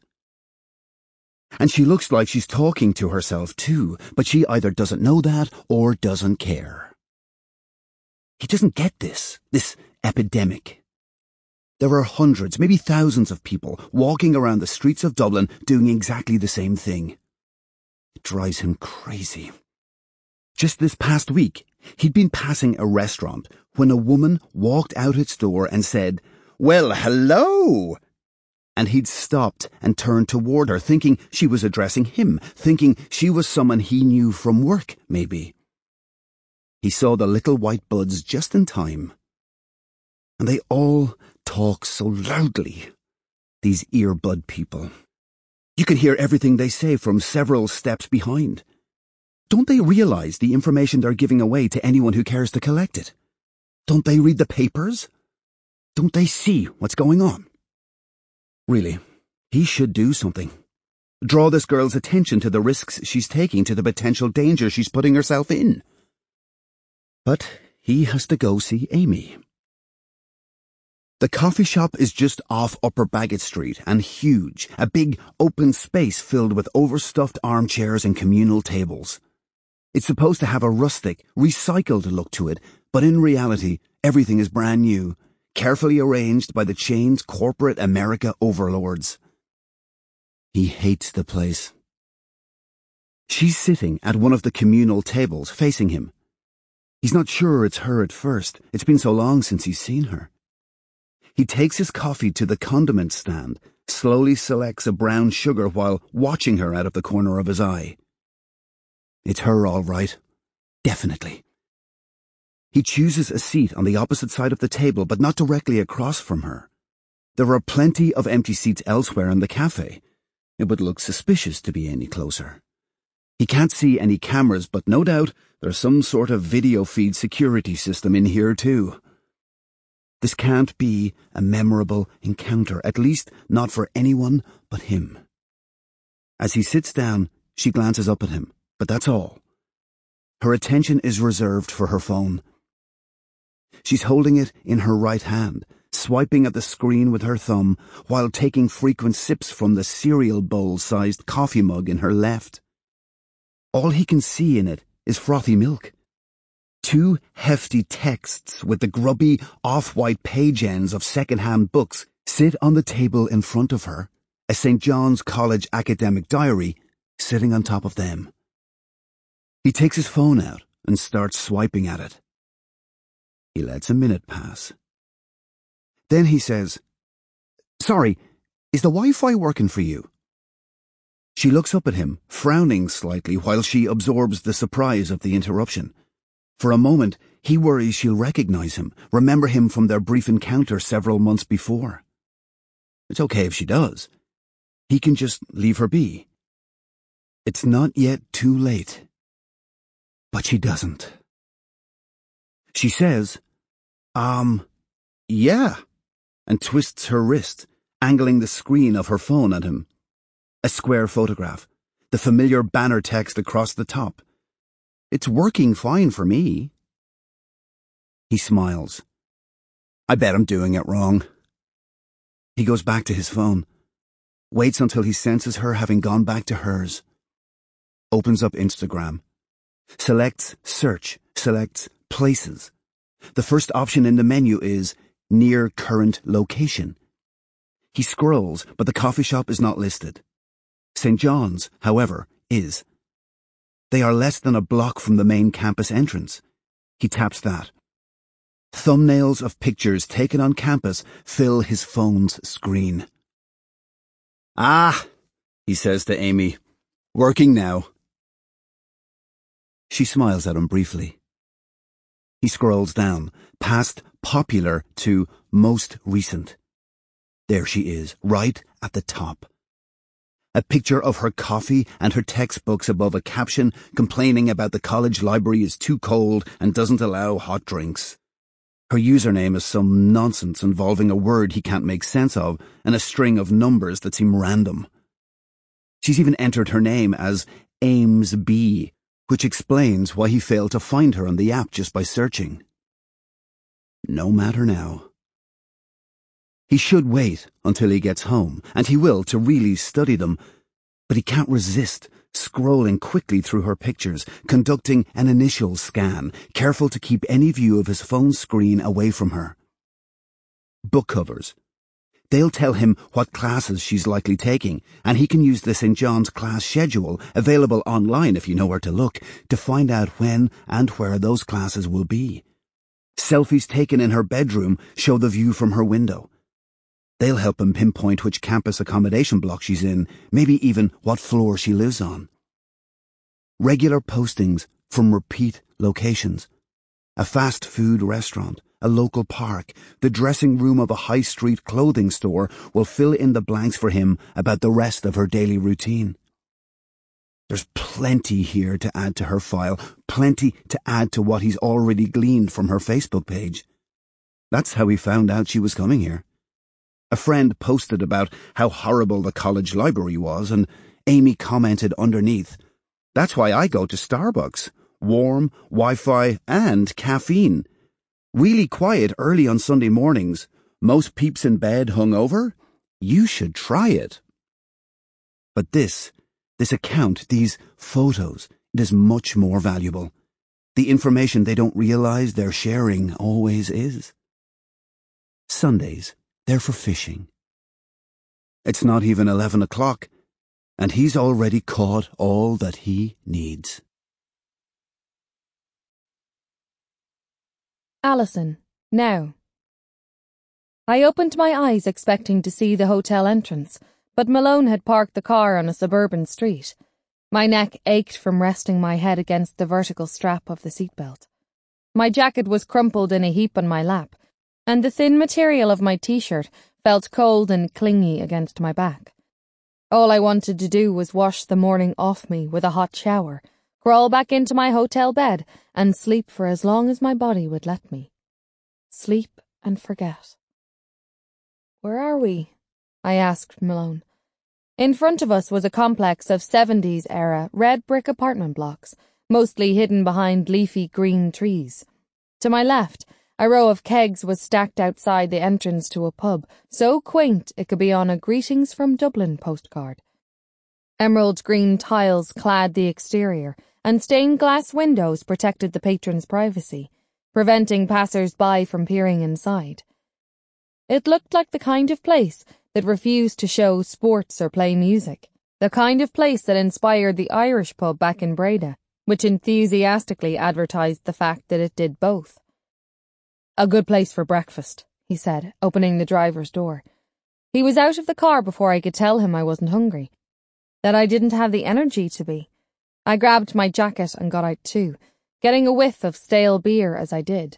Speaker 3: And she looks like she's talking to herself too, but she either doesn't know that or doesn't care. He doesn't get this epidemic. There are hundreds, maybe thousands of people walking around the streets of Dublin doing exactly the same thing. It drives him crazy. Just this past week, he'd been passing a restaurant when a woman walked out its door and said, "Well, hello!" And he'd stopped and turned toward her, thinking she was addressing him, thinking she was someone he knew from work, maybe. He saw the little white buds just in time. And they all talk so loudly, these earbud people. You can hear everything they say from several steps behind. Don't they realize the information they're giving away to anyone who cares to collect it? Don't they read the papers? Don't they see what's going on? Really, he should do something. Draw this girl's attention to the risks she's taking, to the potential danger she's putting herself in. But he has to go see Amy. The coffee shop is just off Upper Bagot Street and huge, a big open space filled with overstuffed armchairs and communal tables. It's supposed to have a rustic, recycled look to it, but in reality, everything is brand new, carefully arranged by the chain's corporate America overlords. He hates the place. She's sitting at one of the communal tables facing him. He's not sure it's her at first. It's been so long since he's seen her. He takes his coffee to the condiment stand, slowly selects a brown sugar while watching her out of the corner of his eye. It's her all right. Definitely. He chooses a seat on the opposite side of the table, but not directly across from her. There are plenty of empty seats elsewhere in the cafe. It would look suspicious to be any closer. He can't see any cameras, but no doubt there's some sort of video feed security system in here too. This can't be a memorable encounter, at least not for anyone but him. As he sits down, she glances up at him, but that's all. Her attention is reserved for her phone. She's holding it in her right hand, swiping at the screen with her thumb while taking frequent sips from the cereal bowl-sized coffee mug in her left. All he can see in it is frothy milk. 2 hefty texts with the grubby, off-white page ends of second-hand books sit on the table in front of her, a St. John's College academic diary sitting on top of them. He takes his phone out and starts swiping at it. He lets a minute pass. Then he says, "Sorry, is the Wi-Fi working for you?" She looks up at him, frowning slightly while she absorbs the surprise of the interruption. For a moment, he worries she'll recognize him, remember him from their brief encounter several months before. It's okay if she does. He can just leave her be. It's not yet too late. But she doesn't. She says, yeah, and twists her wrist, angling the screen of her phone at him. A square photograph, the familiar banner text across the top. It's working fine for me. He smiles. I bet I'm doing it wrong. He goes back to his phone, waits until he senses her having gone back to hers, opens up Instagram, selects search, selects places. The first option in the menu is near current location. He scrolls, but the coffee shop is not listed. St. John's, however, is. They are less than a block from the main campus entrance. He taps that. Thumbnails of pictures taken on campus fill his phone's screen. Ah, he says to Amy, working now. She smiles at him briefly. He scrolls down, past popular to most recent. There she is, right at the top. A picture of her coffee and her textbooks above a caption complaining about the college library is too cold and doesn't allow hot drinks. Her username is some nonsense involving a word he can't make sense of and a string of numbers that seem random. She's even entered her name as Ames B, which explains why he failed to find her on the app just by searching. No matter now. He should wait until he gets home, and he will to really study them, but he can't resist scrolling quickly through her pictures, conducting an initial scan, careful to keep any view of his phone screen away from her. Book covers. They'll tell him what classes she's likely taking, and he can use the St. John's class schedule, available online if you know where to look, to find out when and where those classes will be. Selfies taken in her bedroom show the view from her window. They'll help him pinpoint which campus accommodation block she's in, maybe even what floor she lives on. Regular postings from repeat locations. A fast food restaurant, a local park, the dressing room of a high street clothing store will fill in the blanks for him about the rest of her daily routine. There's plenty here to add to her file, plenty to add to what he's already gleaned from her Facebook page. That's how he found out she was coming here. A friend posted about how horrible the college library was, and Amy commented underneath, "That's why I go to Starbucks. Warm, Wi-Fi, and caffeine. Really quiet early on Sunday mornings. Most peeps in bed hungover. You should try it." But this account, these photos, it is much more valuable. The information they don't realize they're sharing always is. Sundays, they're for fishing. It's not even 11 o'clock, and he's already caught all that he needs.
Speaker 1: Alison, now. I opened my eyes expecting to see the hotel entrance, but Malone had parked the car on a suburban street. My neck ached from resting my head against the vertical strap of the seatbelt. My jacket was crumpled in a heap on my lap, and the thin material of my t-shirt felt cold and clingy against my back. All I wanted to do was wash the morning off me with a hot shower, crawl back into my hotel bed, and sleep for as long as my body would let me. Sleep and forget. "Where are we?" I asked Malone. In front of us was a complex of 70s-era red brick apartment blocks, mostly hidden behind leafy green trees. To my left, a row of kegs was stacked outside the entrance to a pub, so quaint it could be on a Greetings from Dublin postcard. Emerald green tiles clad the exterior, and stained glass windows protected the patron's privacy, preventing passers-by from peering inside. It looked like the kind of place that refused to show sports or play music, the kind of place that inspired the Irish pub back in Breda, which enthusiastically advertised the fact that it did both. "A good place for breakfast," he said, opening the driver's door. He was out of the car before I could tell him I wasn't hungry, that I didn't have the energy to be. I grabbed my jacket and got out too, getting a whiff of stale beer as I did.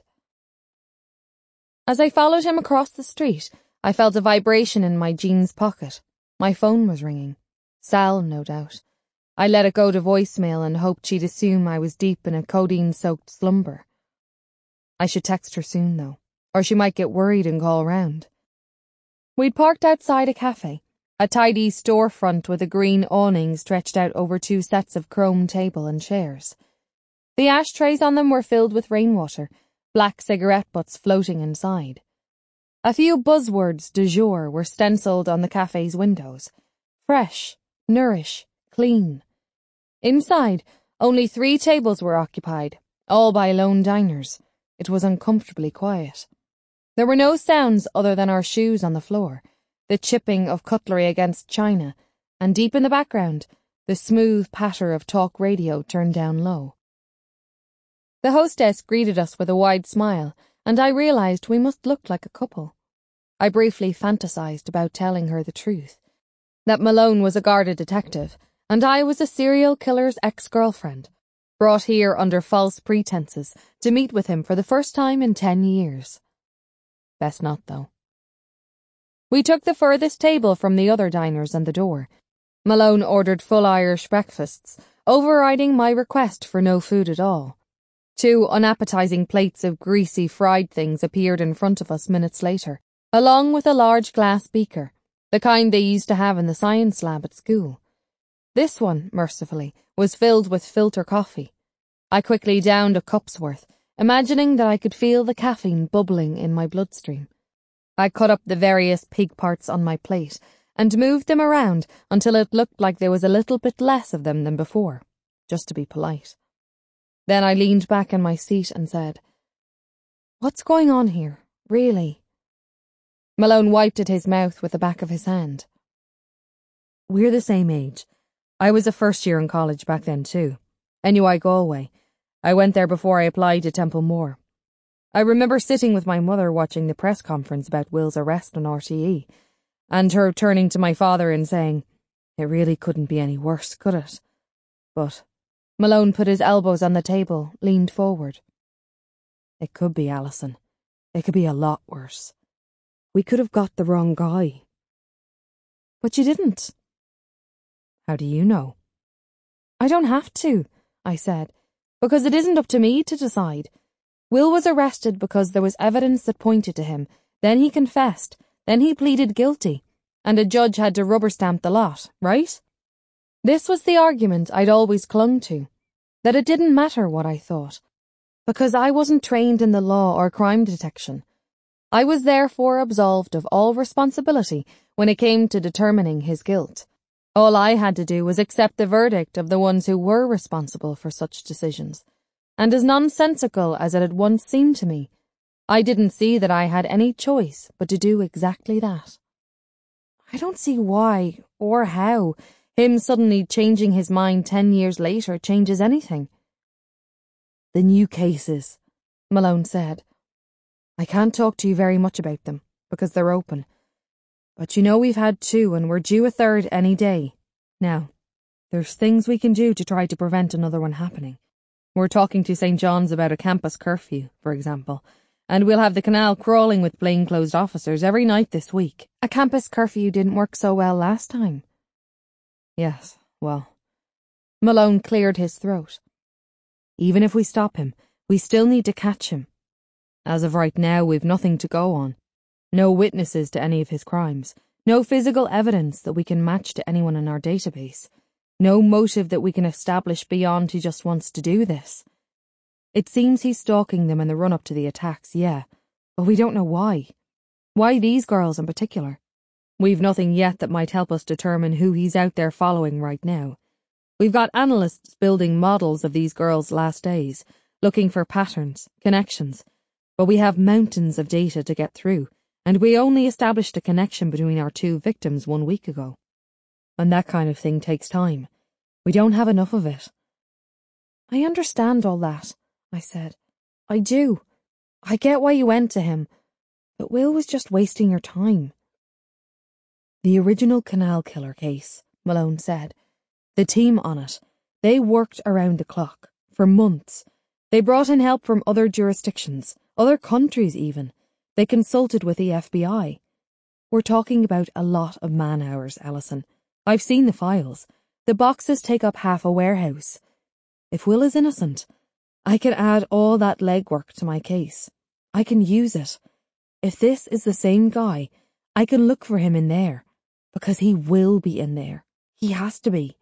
Speaker 1: As I followed him across the street, I felt a vibration in my jeans pocket. My phone was ringing. Sal, no doubt. I let it go to voicemail and hoped she'd assume I was deep in a codeine-soaked slumber. I should text her soon, though, or she might get worried and call round. We'd parked outside a cafe, a tidy storefront with a green awning stretched out over 2 sets of chrome table and chairs. The ashtrays on them were filled with rainwater, black cigarette butts floating inside. A few buzzwords du jour were stenciled on the cafe's windows. Fresh, nourish, clean. Inside, only 3 tables were occupied, all by lone diners. It was uncomfortably quiet. There were no sounds other than our shoes on the floor, the chipping of cutlery against china, and deep in the background, the smooth patter of talk radio turned down low. The hostess greeted us with a wide smile, and I realized we must look like a couple. I briefly fantasized about telling her the truth, that Malone was a Garda detective, and I was a serial killer's ex-girlfriend, brought here under false pretenses to meet with him for the first time in 10 years. Best not, though. We took the furthest table from the other diners and the door. Malone ordered full Irish breakfasts, overriding my request for no food at all. 2 unappetizing plates of greasy fried things appeared in front of us minutes later, along with a large glass beaker, the kind they used to have in the science lab at school. This one, mercifully, was filled with filter coffee. I quickly downed a cup's worth, imagining that I could feel the caffeine bubbling in my bloodstream. I cut up the various pig parts on my plate and moved them around until it looked like there was a little bit less of them than before, just to be polite. Then I leaned back in my seat and said, "What's going on here, really?" Malone wiped at his mouth with the back of his hand. "We're the same age. I was a first year in college back then too. NUI Galway. I went there before I applied to Templemore. I remember sitting with my mother watching the press conference about Will's arrest on RTE, and her turning to my father and saying, 'It really couldn't be any worse, could it?' But..." Malone put his elbows on the table, leaned forward. "It could be, Alison. It could be a lot worse. We could have got the wrong guy." "But you didn't." "How do you know?" "I don't have to," I said, "because it isn't up to me to decide. Will was arrested because there was evidence that pointed to him, then he confessed, then he pleaded guilty, and a judge had to rubber stamp the lot, right? This was the argument I'd always clung to, that it didn't matter what I thought, because I wasn't trained in the law or crime detection. I was therefore absolved of all responsibility when it came to determining his guilt. All I had to do was accept the verdict of the ones who were responsible for such decisions, and as nonsensical as it had once seemed to me, I didn't see that I had any choice but to do exactly that. I don't see why, or how, him suddenly changing his mind 10 years later changes anything.
Speaker 2: The new cases, Malone said. I can't talk to you very much about them, because they're open. But you know we've had 2 and we're due a 3rd any day. Now, there's things we can do to try to prevent another one happening. We're talking to St. John's about a campus curfew, for example, and we'll have the canal crawling with plainclothes officers every night this week.
Speaker 1: A campus curfew didn't work so well last time.
Speaker 2: Yes, well. Malone cleared his throat. Even if we stop him, we still need to catch him. As of right now, we've nothing to go on. No witnesses to any of his crimes. No physical evidence that we can match to anyone in our database. No motive that we can establish beyond he just wants to do this. It seems he's stalking them in the run-up to the attacks, yeah, but we don't know why. Why these girls in particular? We've nothing yet that might help us determine who he's out there following right now. We've got analysts building models of these girls' last days, looking for patterns, connections, but we have mountains of data to get through, and we only established a connection between our 2 victims 1 week ago. And that kind of thing takes time. We don't have enough of it.
Speaker 1: I understand all that, I said. I do. I get why you went to him, but Will was just wasting your time.
Speaker 2: The original Canal Killer case, Malone said. The team on it, they worked around the clock, for months. They brought in help from other jurisdictions, other countries even. They consulted with the FBI. We're talking about a lot of man-hours, Alison. I've seen the files. The boxes take up half a warehouse. If Will is innocent, I can add all that legwork to my case. I can use it. If this is the same guy, I can look for him in there, because he will be in there. He has to be.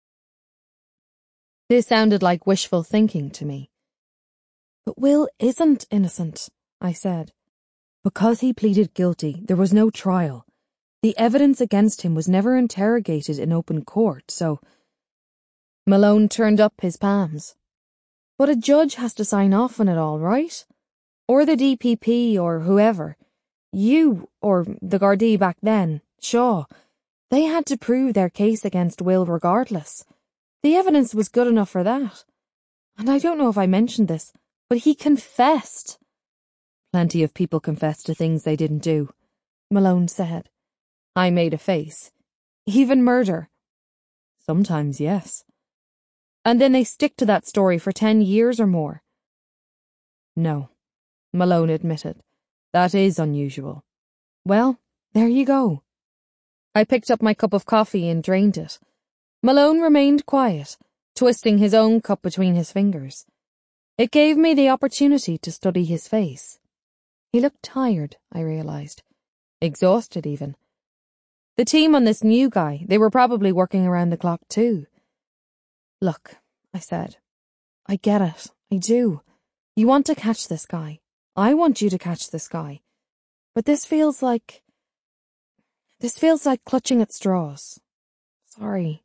Speaker 1: This sounded like wishful thinking to me.
Speaker 2: But Will isn't innocent, I said. Because he pleaded guilty, there was no trial. The evidence against him was never interrogated in open court, so...
Speaker 1: Malone turned up his palms.
Speaker 2: But a judge has to sign off on it all, right? Or the DPP or whoever. You, or the Gardaí back then, Shaw. They had to prove their case against Will regardless. The evidence was good enough for that. And I don't know if I mentioned this, but he confessed.
Speaker 1: Plenty of people confess to things they didn't do, Malone said.
Speaker 2: I made a face. Even murder.
Speaker 1: Sometimes, yes.
Speaker 2: And then they stick to that story for 10 years or more.
Speaker 1: No, Malone admitted. That is unusual.
Speaker 2: Well, there you go.
Speaker 1: I picked up my cup of coffee and drained it. Malone remained quiet, twisting his own cup between his fingers. It gave me the opportunity to study his face. He looked tired, I realized. Exhausted, even. The team on this new guy, they were probably working around the clock too.
Speaker 2: Look, I said. I get it. I do. You want to catch this guy. I want you to catch this guy. But this feels like clutching at straws. Sorry.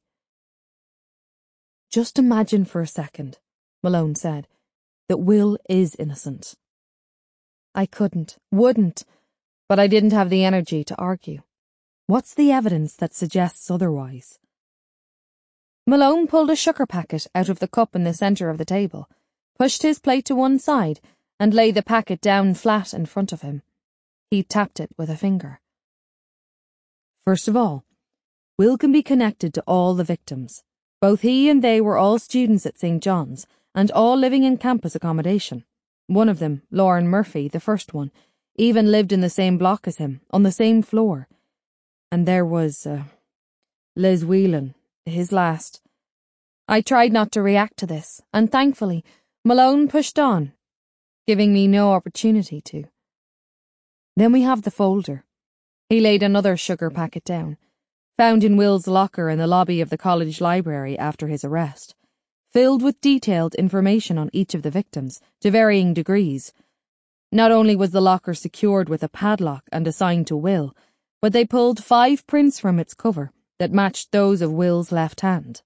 Speaker 1: Just imagine for a second, Malone said, that Will is innocent.
Speaker 2: I wouldn't,
Speaker 1: but I didn't have the energy to argue.
Speaker 2: What's the evidence that suggests otherwise?
Speaker 1: Malone pulled a sugar packet out of the cup in the centre of the table, pushed his plate to one side, and laid the packet down flat in front of him. He tapped it with a finger.
Speaker 2: First of all, Will can be connected to all the victims. Both he and they were all students at St. John's, and all living in campus accommodation. One of them, Lauren Murphy, the first one, even lived in the same block as him, on the same floor. And there was, Les Whelan, his last.
Speaker 1: I tried not to react to this, and thankfully, Malone pushed on. giving me no opportunity to. Then we have the folder. He laid another sugar packet down, found in Will's locker in the lobby of the college library after his arrest, filled with detailed information on each of the victims, to varying degrees. Not only was the locker secured with a padlock and assigned to Will, but they pulled 5 prints from its cover that matched those of Will's left hand.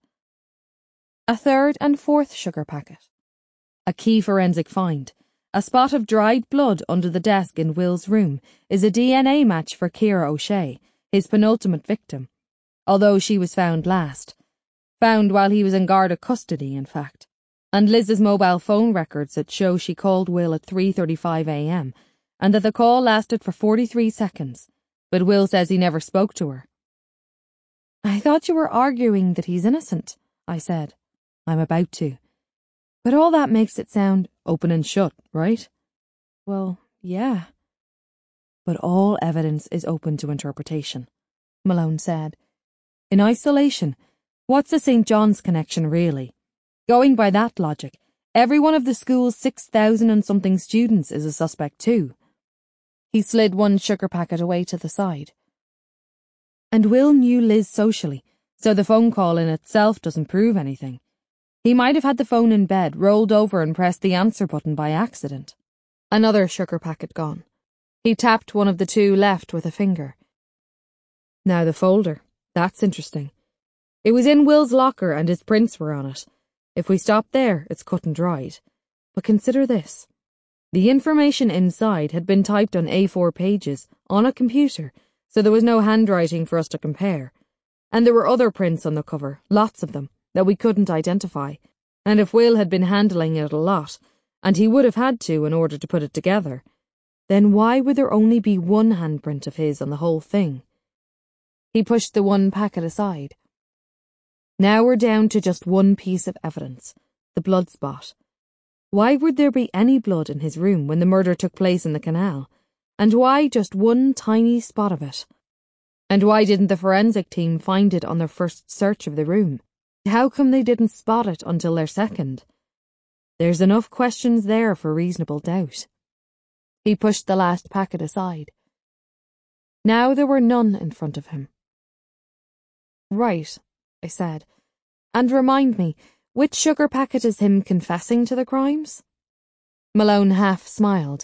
Speaker 1: A third and fourth sugar packet. A key forensic find. A spot of dried blood under the desk in Will's room is a DNA match for Ciara O'Shea, his penultimate victim, although she was found last. Found while he was in Garda custody, in fact. And Liz's mobile phone records that show she called Will at 3:35 a.m, and that the call lasted for 43 seconds, but Will says he never spoke to her. "I thought you were arguing that he's innocent," I said. "I'm about to. But all that makes it sound open and shut, right?" "Well, yeah." "But all evidence is open to interpretation," Malone said. "In isolation, what's the St. John's connection really? Going by that logic, every one of the school's 6,000 and something students is a suspect too." He slid one sugar packet away to the side. "And Will knew Liz socially, so the phone call in itself doesn't prove anything. He might have had the phone in bed, rolled over and pressed the answer button by accident." Another sugar packet gone. He tapped one of the 2 left with a finger. "Now the folder. That's interesting. It was in Will's locker and his prints were on it. If we stop there, it's cut and dried. But consider this. The information inside had been typed on A4 pages, on a computer, so there was no handwriting for us to compare. And there were other prints on the cover, lots of them, that we couldn't identify. And if Will had been handling it a lot, and he would have had to in order to put it together, then why would there only be one handprint of his on the whole thing?" He pushed the one packet aside. "Now we're down to just one piece of evidence, the blood spot. Why would there be any blood in his room when the murder took place in the canal? And why just one tiny spot of it? And why didn't the forensic team find it on their first search of the room? How come they didn't spot it until their second? There's enough questions there for reasonable doubt." He pushed the last packet aside. Now there were none in front of him. "Right," I said. "And remind me, which sugar packet is him confessing to the crimes?" Malone half smiled.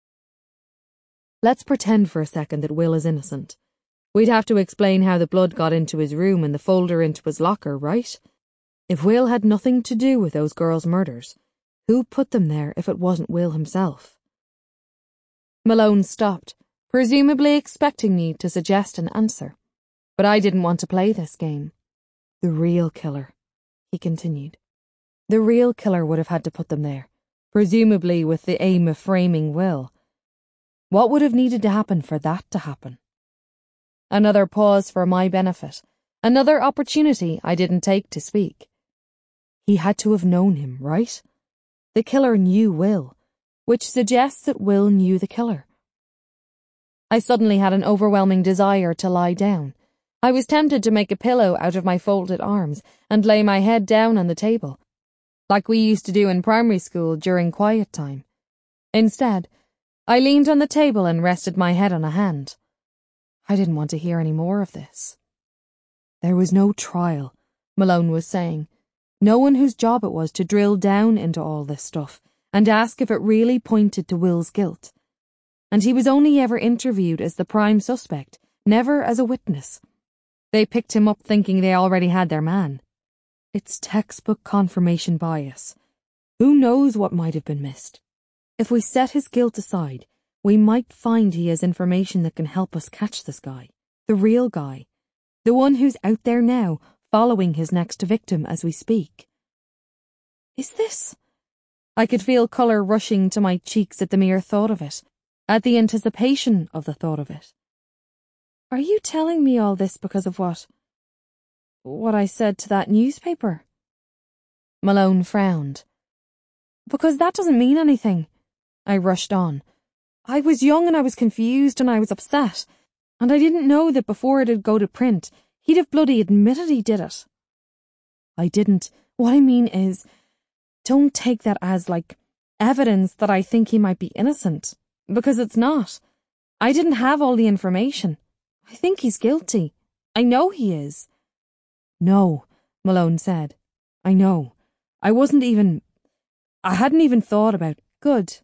Speaker 1: "Let's pretend for a second that Will is innocent. We'd have to explain how the blood got into his room and the folder into his locker, right? If Will had nothing to do with those girls' murders, who put them there if it wasn't Will himself?" Malone stopped, presumably expecting me to suggest an answer. But I didn't want to play this game. "The real killer," he continued. "The real killer would have had to put them there, presumably with the aim of framing Will. What would have needed to happen for that to happen?" Another pause for my benefit, another opportunity I didn't take to speak. He had to have known him, right? The killer knew Will, which suggests that Will knew the killer. I suddenly had an overwhelming desire to lie down. I was tempted to make a pillow out of my folded arms and lay my head down on the table, like we used to do in primary school during quiet time. Instead, I leaned on the table and rested my head on a hand. I didn't want to hear any more of this. There was no trial, Malone was saying. No one whose job it was to drill down into all this stuff and ask if it really pointed to Will's guilt. And he was only ever interviewed as the prime suspect, never as a witness. They picked him up thinking they already had their man. It's textbook confirmation bias. Who knows what might have been missed? If we set his guilt aside, we might find he has information that can help us catch this guy, the real guy, the one who's out there now, following his next victim as we speak. Is this? I could feel colour rushing to my cheeks at the mere thought of it, at the anticipation of the thought of it. Are you telling me all this because of what I said to that newspaper? Malone frowned. Because that doesn't mean anything. I rushed on. I was young and I was confused and I was upset, and I didn't know that before it'd go to print, he'd have bloody admitted he did it. I didn't. What I mean is, don't take that as,
Speaker 2: evidence that I think he might be innocent, because it's not. I didn't have all the information. I think he's guilty. I know he is. No, Malone said. I know. I hadn't even thought about. Good.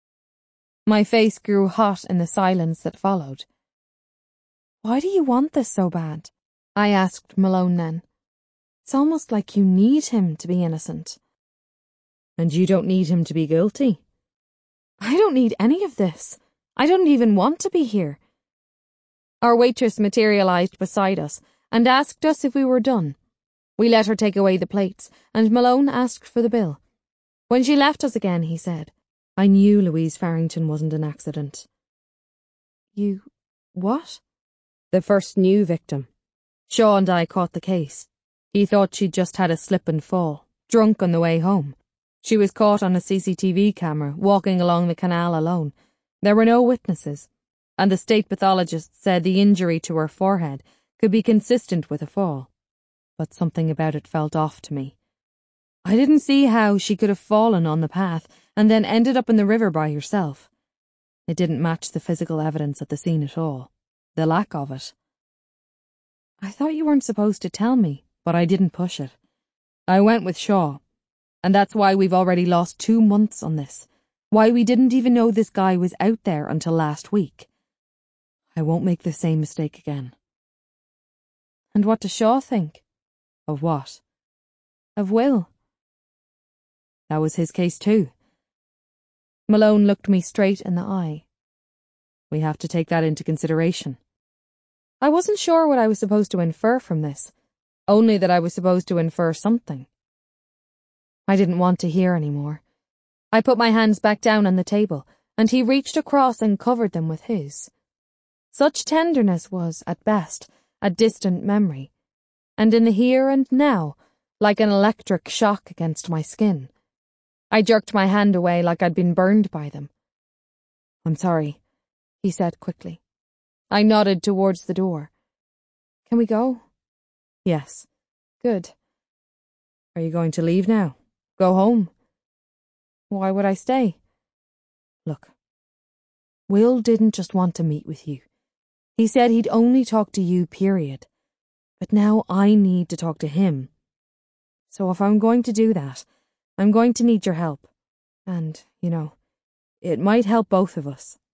Speaker 1: My face grew hot in the silence that followed.
Speaker 2: Why do you want this so bad?
Speaker 1: I asked Malone then.
Speaker 2: It's almost like you need him to be innocent.
Speaker 1: And you don't need him to be guilty?
Speaker 2: I don't need any of this. I don't even want to be here.
Speaker 1: Our waitress materialized beside us and asked us if we were done. We let her take away the plates, and Malone asked for the bill. When she left us again, he said,
Speaker 2: I knew Louise Farrington wasn't an accident. You... what?
Speaker 1: The first new victim. Shaw and I caught the case. He thought she'd just had a slip and fall, drunk on the way home. She was caught on a CCTV camera, walking along the canal alone. There were no witnesses, and the state pathologist said the injury to her forehead could be consistent with a fall. But something about it felt off to me. I didn't see how she could have fallen on the path and then ended up in the river by herself. It didn't match the physical evidence at the scene at all. The lack of it.
Speaker 2: I thought you weren't supposed to tell me,
Speaker 1: but I didn't push it. I went with Shaw, and that's why we've already lost 2 months on this. Why we didn't even know this guy was out there until last week. I won't make the same mistake again.
Speaker 2: And what does Shaw think?
Speaker 1: Of what?
Speaker 2: Of Will.
Speaker 1: That was his case too. Malone looked me straight in the eye. We have to take that into consideration. I wasn't sure what I was supposed to infer from this, only that I was supposed to infer something. I didn't want to hear any more. I put my hands back down on the table, and he reached across and covered them with his. Such tenderness was, at best, a distant memory, and in the here and now, like an electric shock against my skin. I jerked my hand away like I'd been burned by them. I'm sorry, he said quickly. I nodded towards the door.
Speaker 2: Can we go?
Speaker 1: Yes.
Speaker 2: Good.
Speaker 1: Are you going to leave now? Go home?
Speaker 2: Why would I stay?
Speaker 1: Look, Will didn't just want to meet with you. He said he'd only talk to you, period. But now I need to talk to him. So if I'm going to do that, I'm going to need your help. And, it might help both of us.